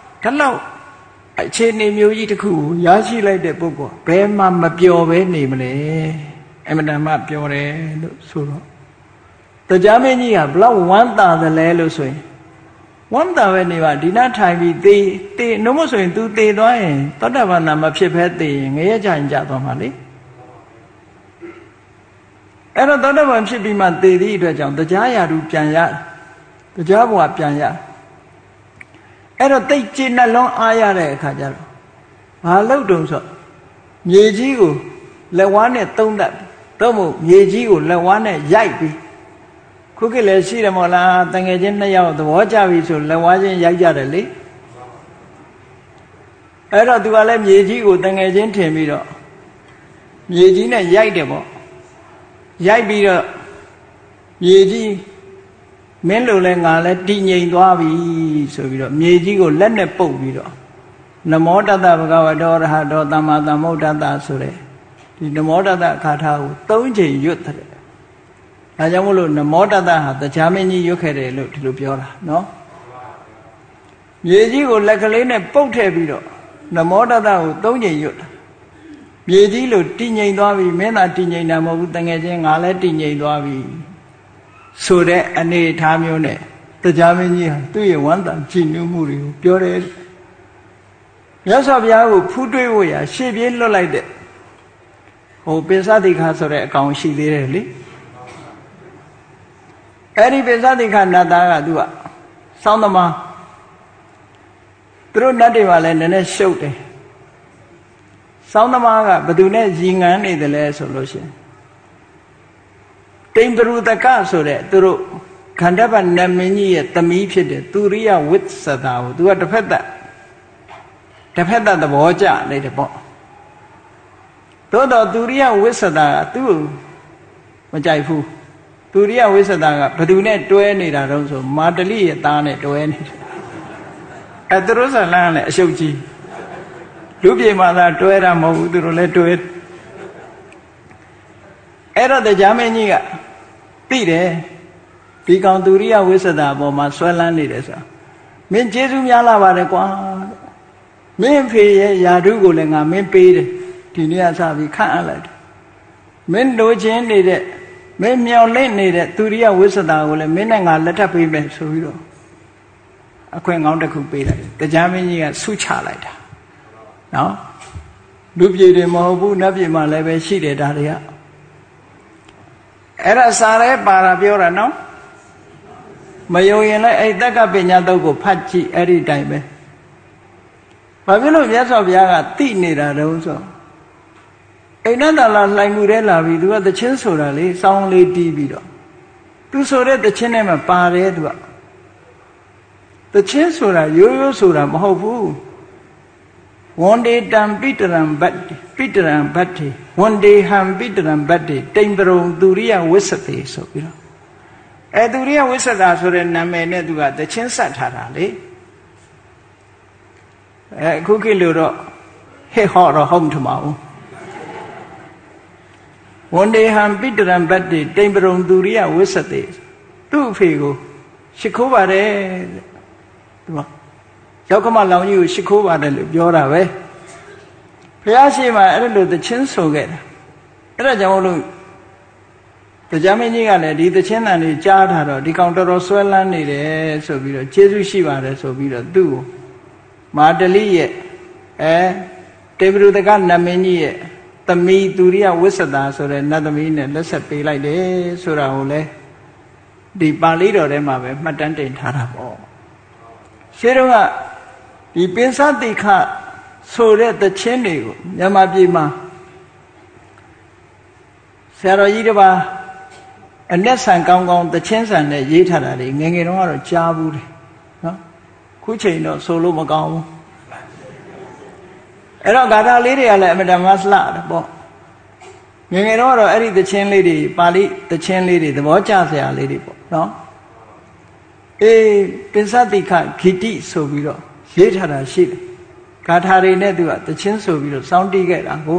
အခြေအနေမျိုးကြီးတစ်ခုကိုရရှိလိုက်တဲ့ပုဂ္ဂိုလ်ဘယ်မှမပျော်ပဲနေမလဲအမှန်တန်မှပျော်တယ်လို့ဆိုတော့တရားမင်းကြီးကဘလောက်ဝမ်းသာသလဲလို့ဆိုရင်ဝမ်းသာပဲနေပါဒီနာထိုင်ပြီးသေနှုံးမဆိုရင် तू သေသွားရင်သောတာပန်နာမဖြစ်ဖဲသေရင်ငရဲကြရင်ကြသွားမှာလေအဲ့တော့သောတာပန်ဖြစ်ပြီးမှသေသည့်အတွက်ကြောင့်တရားရာထူးပြန်ရတရားဘဝပြန်ရအဲ့တော့တိတ်ကြည်နှလုံးအားရတဲ့အခါကျတော့ဘာလို့တုံးဆိုမြေကြီးကိုလက်ဝါးနဲ့သုံးတတ်တော့မို့မြေကြီးကိုလက်ဝါးနဲ့ရိုက်ပြီးခုခေတ်လည်းရှိတယ်မို့လားတငယ်ချင်း2ယောက်သဘောကျပြီဆိုလက်ဝါးချင်းရိုက်ကြတယ်လေအဲ့တော့သူကလည်းမြေကြီးကိုတငယ်ချင်းထင်ပြီးတော့မြေကြီးနဲ့ရိုက်တယ်ပေါ့ရိုက်ပြီးတော့မြေကြီးမင်းလိုလဲငါလဲတည်ငြိမ်သွားပြီဆိုပြီးတော့မြေကြီးကိုလက်နဲ့ပုတ်ပြီးတော့နမောတတ္တဗုဒ္ဓဝတ္တောရဟတောသမ္မာသမ္ဗုဒ္ဓတ္တဆိုတဲ့ဒီနမောတတ္တအခါထားကို3ချိန်ရွတ်တယ်ဒါကြောင့်မို့လို့နမောတတဟာတရားမင်းကြီးရွတ်ခဲ့တယ်လို့ဒီလိုပြောတာနော်မြေကြီးကိုလက်ကလေးနဲ့ပုတ်ထည့်ပြီးတော့နမောတတကို၃ချိန်ရွတ်တာမြေကြီးလို့တည်ငြိမ်သွားပြီမင်းသာတည်ငြိမ်တာမဟုတ်ဘူးတငယ်ချင်းငါလည်းတည်ငြိမ်သွားပြီဆိုတဲ့အနေအထားမျိုးနဲ့တရားမင်းကြီးဟာသူ့ရဲ့ဝမ်းသာကြည်နူးမှုတွေကိုပြောတယ်မြတ်စွာဘုရားကိုဖူးတွေးဖို့ရရှေ့ပြေးလွတ်လိုက်တဲ့ဟိုပိစတိခဆိုတဲ့အကောင်ရှိသေးတယ်လေအဲ့ဒီပိစတိခနတ်သားကသူကစောင်းသမားသူတို့နတ်တွေပါလဲနည်းနည်းရှုပ်တယ်စောင်းသမားကဘယ်သူနဲ့ရီငန်းနေတယ်လဲဆိုလို့ရှိရင်တိမ်တရုတကဆိုတဲ့သူတို့ခန္ဓဗနမင်းကြီးရဲ့သမီးဖြစ်တဲ့သူရိယဝိသတာကိုသူကတစ်ဖက်သက်သဘောကျနေတယ်ပေါ့သို့တော့သူရိယဝိသတာကသူ့ကိုမကြိုက်ဘူးသူရိယဝိသတာကဘယ်သူနဲ့တွဲနေတာတုံးဆိုမာတလိရဲ့သားနဲ့တွဲနေတယ်အဲသူတို့ဇလန်းလည်းအရှုပ်ကြီးလူပြေမှာသာတွဲတာမဟုတ်ဘူးသူတို့လည်းတွဲအဲ့တော့တရားမင်းကြီးကသိတယ်ဒီကောင်သူရိယဝိသတာအပေါ်မှာဆွဲလန်းနေတယ်ဆိုတာမင်းကျေးဇူးများလာပါတယ်ကွာမင်းဖေရဲ့ယာဓုကိုလည်းငါမင်းပေးတယ်ဒီနေ့ကစပြီးခန့်အပ်လိုက်တယ်မင်းလိုချင်နေတဲ့မင်းမြောင်လင့်နေတဲ့သူရိယဝိသတာကိုလည်းမင်းနဲ့ငါလက်ထပ်ပေးမယ်ဆိုပြီးတော့အခွင့်ကောင်းတစ်ခုပေးလိုက်တယ်တရားမင်းကြီးကဆုချလိုက်တာနော်လူပြေတွေမဟုတ်ဘူးနတ်ပြေမှာလည်းပဲရှိတယ်ဒါတွေကအဲ့ဒါစာရဲပါတာပြောတာနော်မယုံရင်လည်းအဲ့တက္ကပညာတုတ်ကိုဖတ်ကြည့်အဲ့ဒီတိုင်းပဲဘာဖြစ်လို့မြတ်စွာဘုရားကသိနေတာတုံးဆိုအိန္ဒတလာလှိုင်မှုထဲလာပြီးသူကသချင်းဆိုတာလေစောင်းလေးတီးပြီးတော့သူဆိုတဲ့သချင်းထဲမှာပါတယ်သူကသချင်းဆိုတာရိုးရိုးဆိုတာမဟုတ်ဘူးဝန်ဒေတံပိတရံဘတ်ပိတရံဘတ်တိဝန်ဒေဟံပိတရံဘတ်တိတိမ်ပရုံသူရိယဝိသတိဆိုပြီးတော့အဲသူရိယဝိသတာဆိုတဲ့နာမည်နဲ့သူကသချင်းဆက်ထားတာလေအခုခေတ်လို့တော့ဟဲ့ဟောတော့ဟုတ်ထမအောင်ဝန်ဒေဟံပိတရံဘတ်တိတိမ်ပရုံသူရိယဝိသတိသူ့အဖေကိုရှိခိုးပါတယ်သူကယောက်ကမလောင်ကြီးကိုရှိခိုးပါတယ်လို့ပြောတာပဲဘုရားရှိခိုးအဲ့လိုသချင်းဆိုခဲ့တာအဲ့ဒါကြောင့်လို့တရားမင်းကြီးကလည်းဒီသချင်းတန်လေးကြားထားတော့ဒီကောင်တော်တော်ဆွဲလန်းနေတယ်ဆိုပြီးတော့ကျေးဇူးရှိပါတယ်ဆိုပြီးတော့သူ့ကိုမာတလိရဲ့တေဗရုတကနမင်းကြီးရဲ့သမီးသူရိယဝိသတာဆိုတဲ့နတ်သမီးနဲ့လက်ဆက်ပေးလိုက်တယ်ဆိုတာကိုလည်းဒီပါဠိတော်ထဲမှာပဲမှတ်တမ်းတင်ထားတာပေါ့ရှင်းတော့ကဒီပိစတိခဆိုတဲ့သချင်းတွေကိုမြန်မာပြည်မှာဆရာတော်ကြီးတစ်ပါးအနက်ဆန်ကောင်းကောင်းသချင်းဆန်နဲ့ရေးထားတာတွေငယ်ငယ်တုန်းကတော့ကြားဘူးတယ်နော်ခုချိန်တော့ဆိုလို့မကောင်းဘူးအဲ့တော့ဂါထာလေးတွေကလည်းအမတမလှတယ်ပေါ့ငယ်ငယ်တော့အဲ့ဒီသချင်းလေးတွေပါဠိသချင်းလေးတွေသဘောကျစရာလေးတွေပေါ့နော်ပိစတိခဂီတိဆိုပြီးတော့ရေးထားတာရှိတယ်ဂါထာတွေနဲ့သူကသချင်းဆိုပြီးတော့စောင်းတီးခဲ့တာကို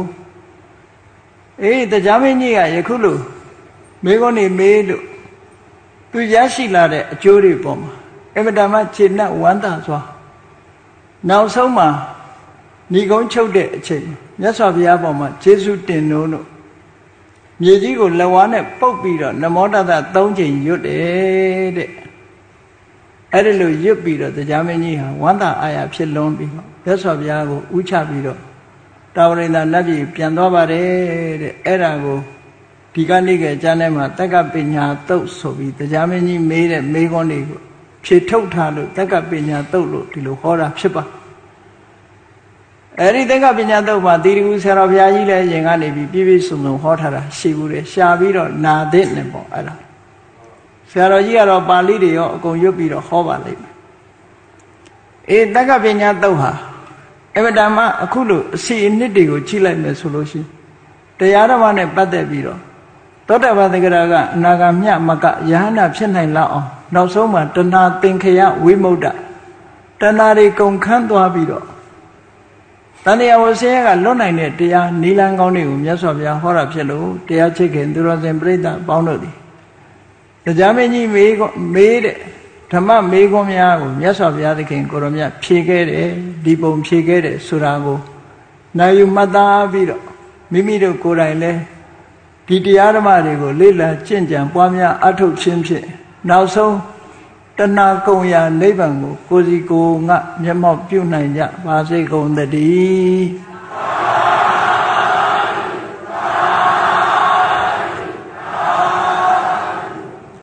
တရားမင်းကြီးကယခုလိုမေးခွန်းနေမေးလို့သူရရှိလာတဲ့အကျိုးတွေပေါ်မှာအမတမခြေနဲ့ဝမ်းသာစွာနောက်ဆုံးမှာဏီကုန်းချုပ်တဲ့အချိန်မြတ်စွာဘုရားပေါ်မှာကျေးဇူးတင်လို့မြေကြီးကိုလက်ဝါးနဲ့ပုတ်ပြီးတော့နမောတတ၃ချိန်ရွတ်တယ်တဲ့အဲ့ဒီလိုရွတ်ပြီးတော့တရားမင်းကြီးဟာဝမ်းသာအာရဖြစ်လွန်းပြီးတော့မြတ်စွာဘုရားကိုဥချပြီးတော့တာဝရိန္ဒနတ်ပြည်ပြန်သွားပါတယ်တဲ့အဲ့ဒါကိုဒီကနေ့ကကျမ်းထဲမှာတက္ကပညာသုတ်ဆိုပြီးတရားမင်းကြီးမေးတဲ့မေးခွန်းတွေကိုဖြေထုတ်ထားလို့တက္ကပညာသုတ်လို့ဒီလိုဟောတာဖြစ်ပါအဲ့ဒီတက္ကပညာသုတ်မှာတိရိဥဆရာတော်ဘုရားကြီးလည်းရင်ကနေပြီးပြည့်ပြည့်စုံစုံဟောထားတာရှိဘူးတယ်ရှားပြီးတော့နာတဲ့နဲ့ပေါ့အဲ့ဒါဆရာတော်ကြီးကတော့ပါဠိတွေရောအကုန်ရွတ်ပြီးတော့ဟောပါလိမ့်မယ်တက္ကပညာသုတ်ဟာအမတမအခုလိုအစီအနှစ်တွေကိုကြည့်လိုက်မယ်ဆိုလို့ရှိရင်တရားဓမ္မနဲ့ပတ်သက်ပြီးတော့သောတာပန်သက္ကရာကအနာဂါမြမကယဟနာဖြစ်နိုင်လောက်အောင်နောက်ဆုံးမှာတဏှာသင်္ခယဝိမု ddha တဏှာတွေကုန်ခန်းသွားပြီးတော့တဏှာဝဆင်းရဲကလွတ်နိုင်တဲ့တရားနိလန်းကောင်းတွေကိုမြတ်စွာဘုရားဟောတာဖြစ်လို့တရားချစ်ခင်သူတော်စင်ပြိဿပေါင်းတို့သည်တရားမင်းကြီးမေးတဲ့ဓမ္မမေးခွန်းများကိုမြတ်စွာဘုရားသခင်ကိုရောမြတ်ဖြေခဲ့တယ်ဒီပုံဖြေခဲ့တယ်ဆိုတာကိုနိုင်ယူမှတ်သားပြီးတော့မိမိတို့ကိုယ်တိုင်လဲဒီတရားဓမ္မတွေကိုလေ့လာကျင့်ကြံပွားများအထောက်ခြင်းဖြင့်နောက်ဆုံးတဏှာကုံရာနိဗ္ဗာန်ကိုကိုယ်စီကိုယ်ငါမျက်မှောက်ပြုနိုင်ကြပါစေကုန်သတည်း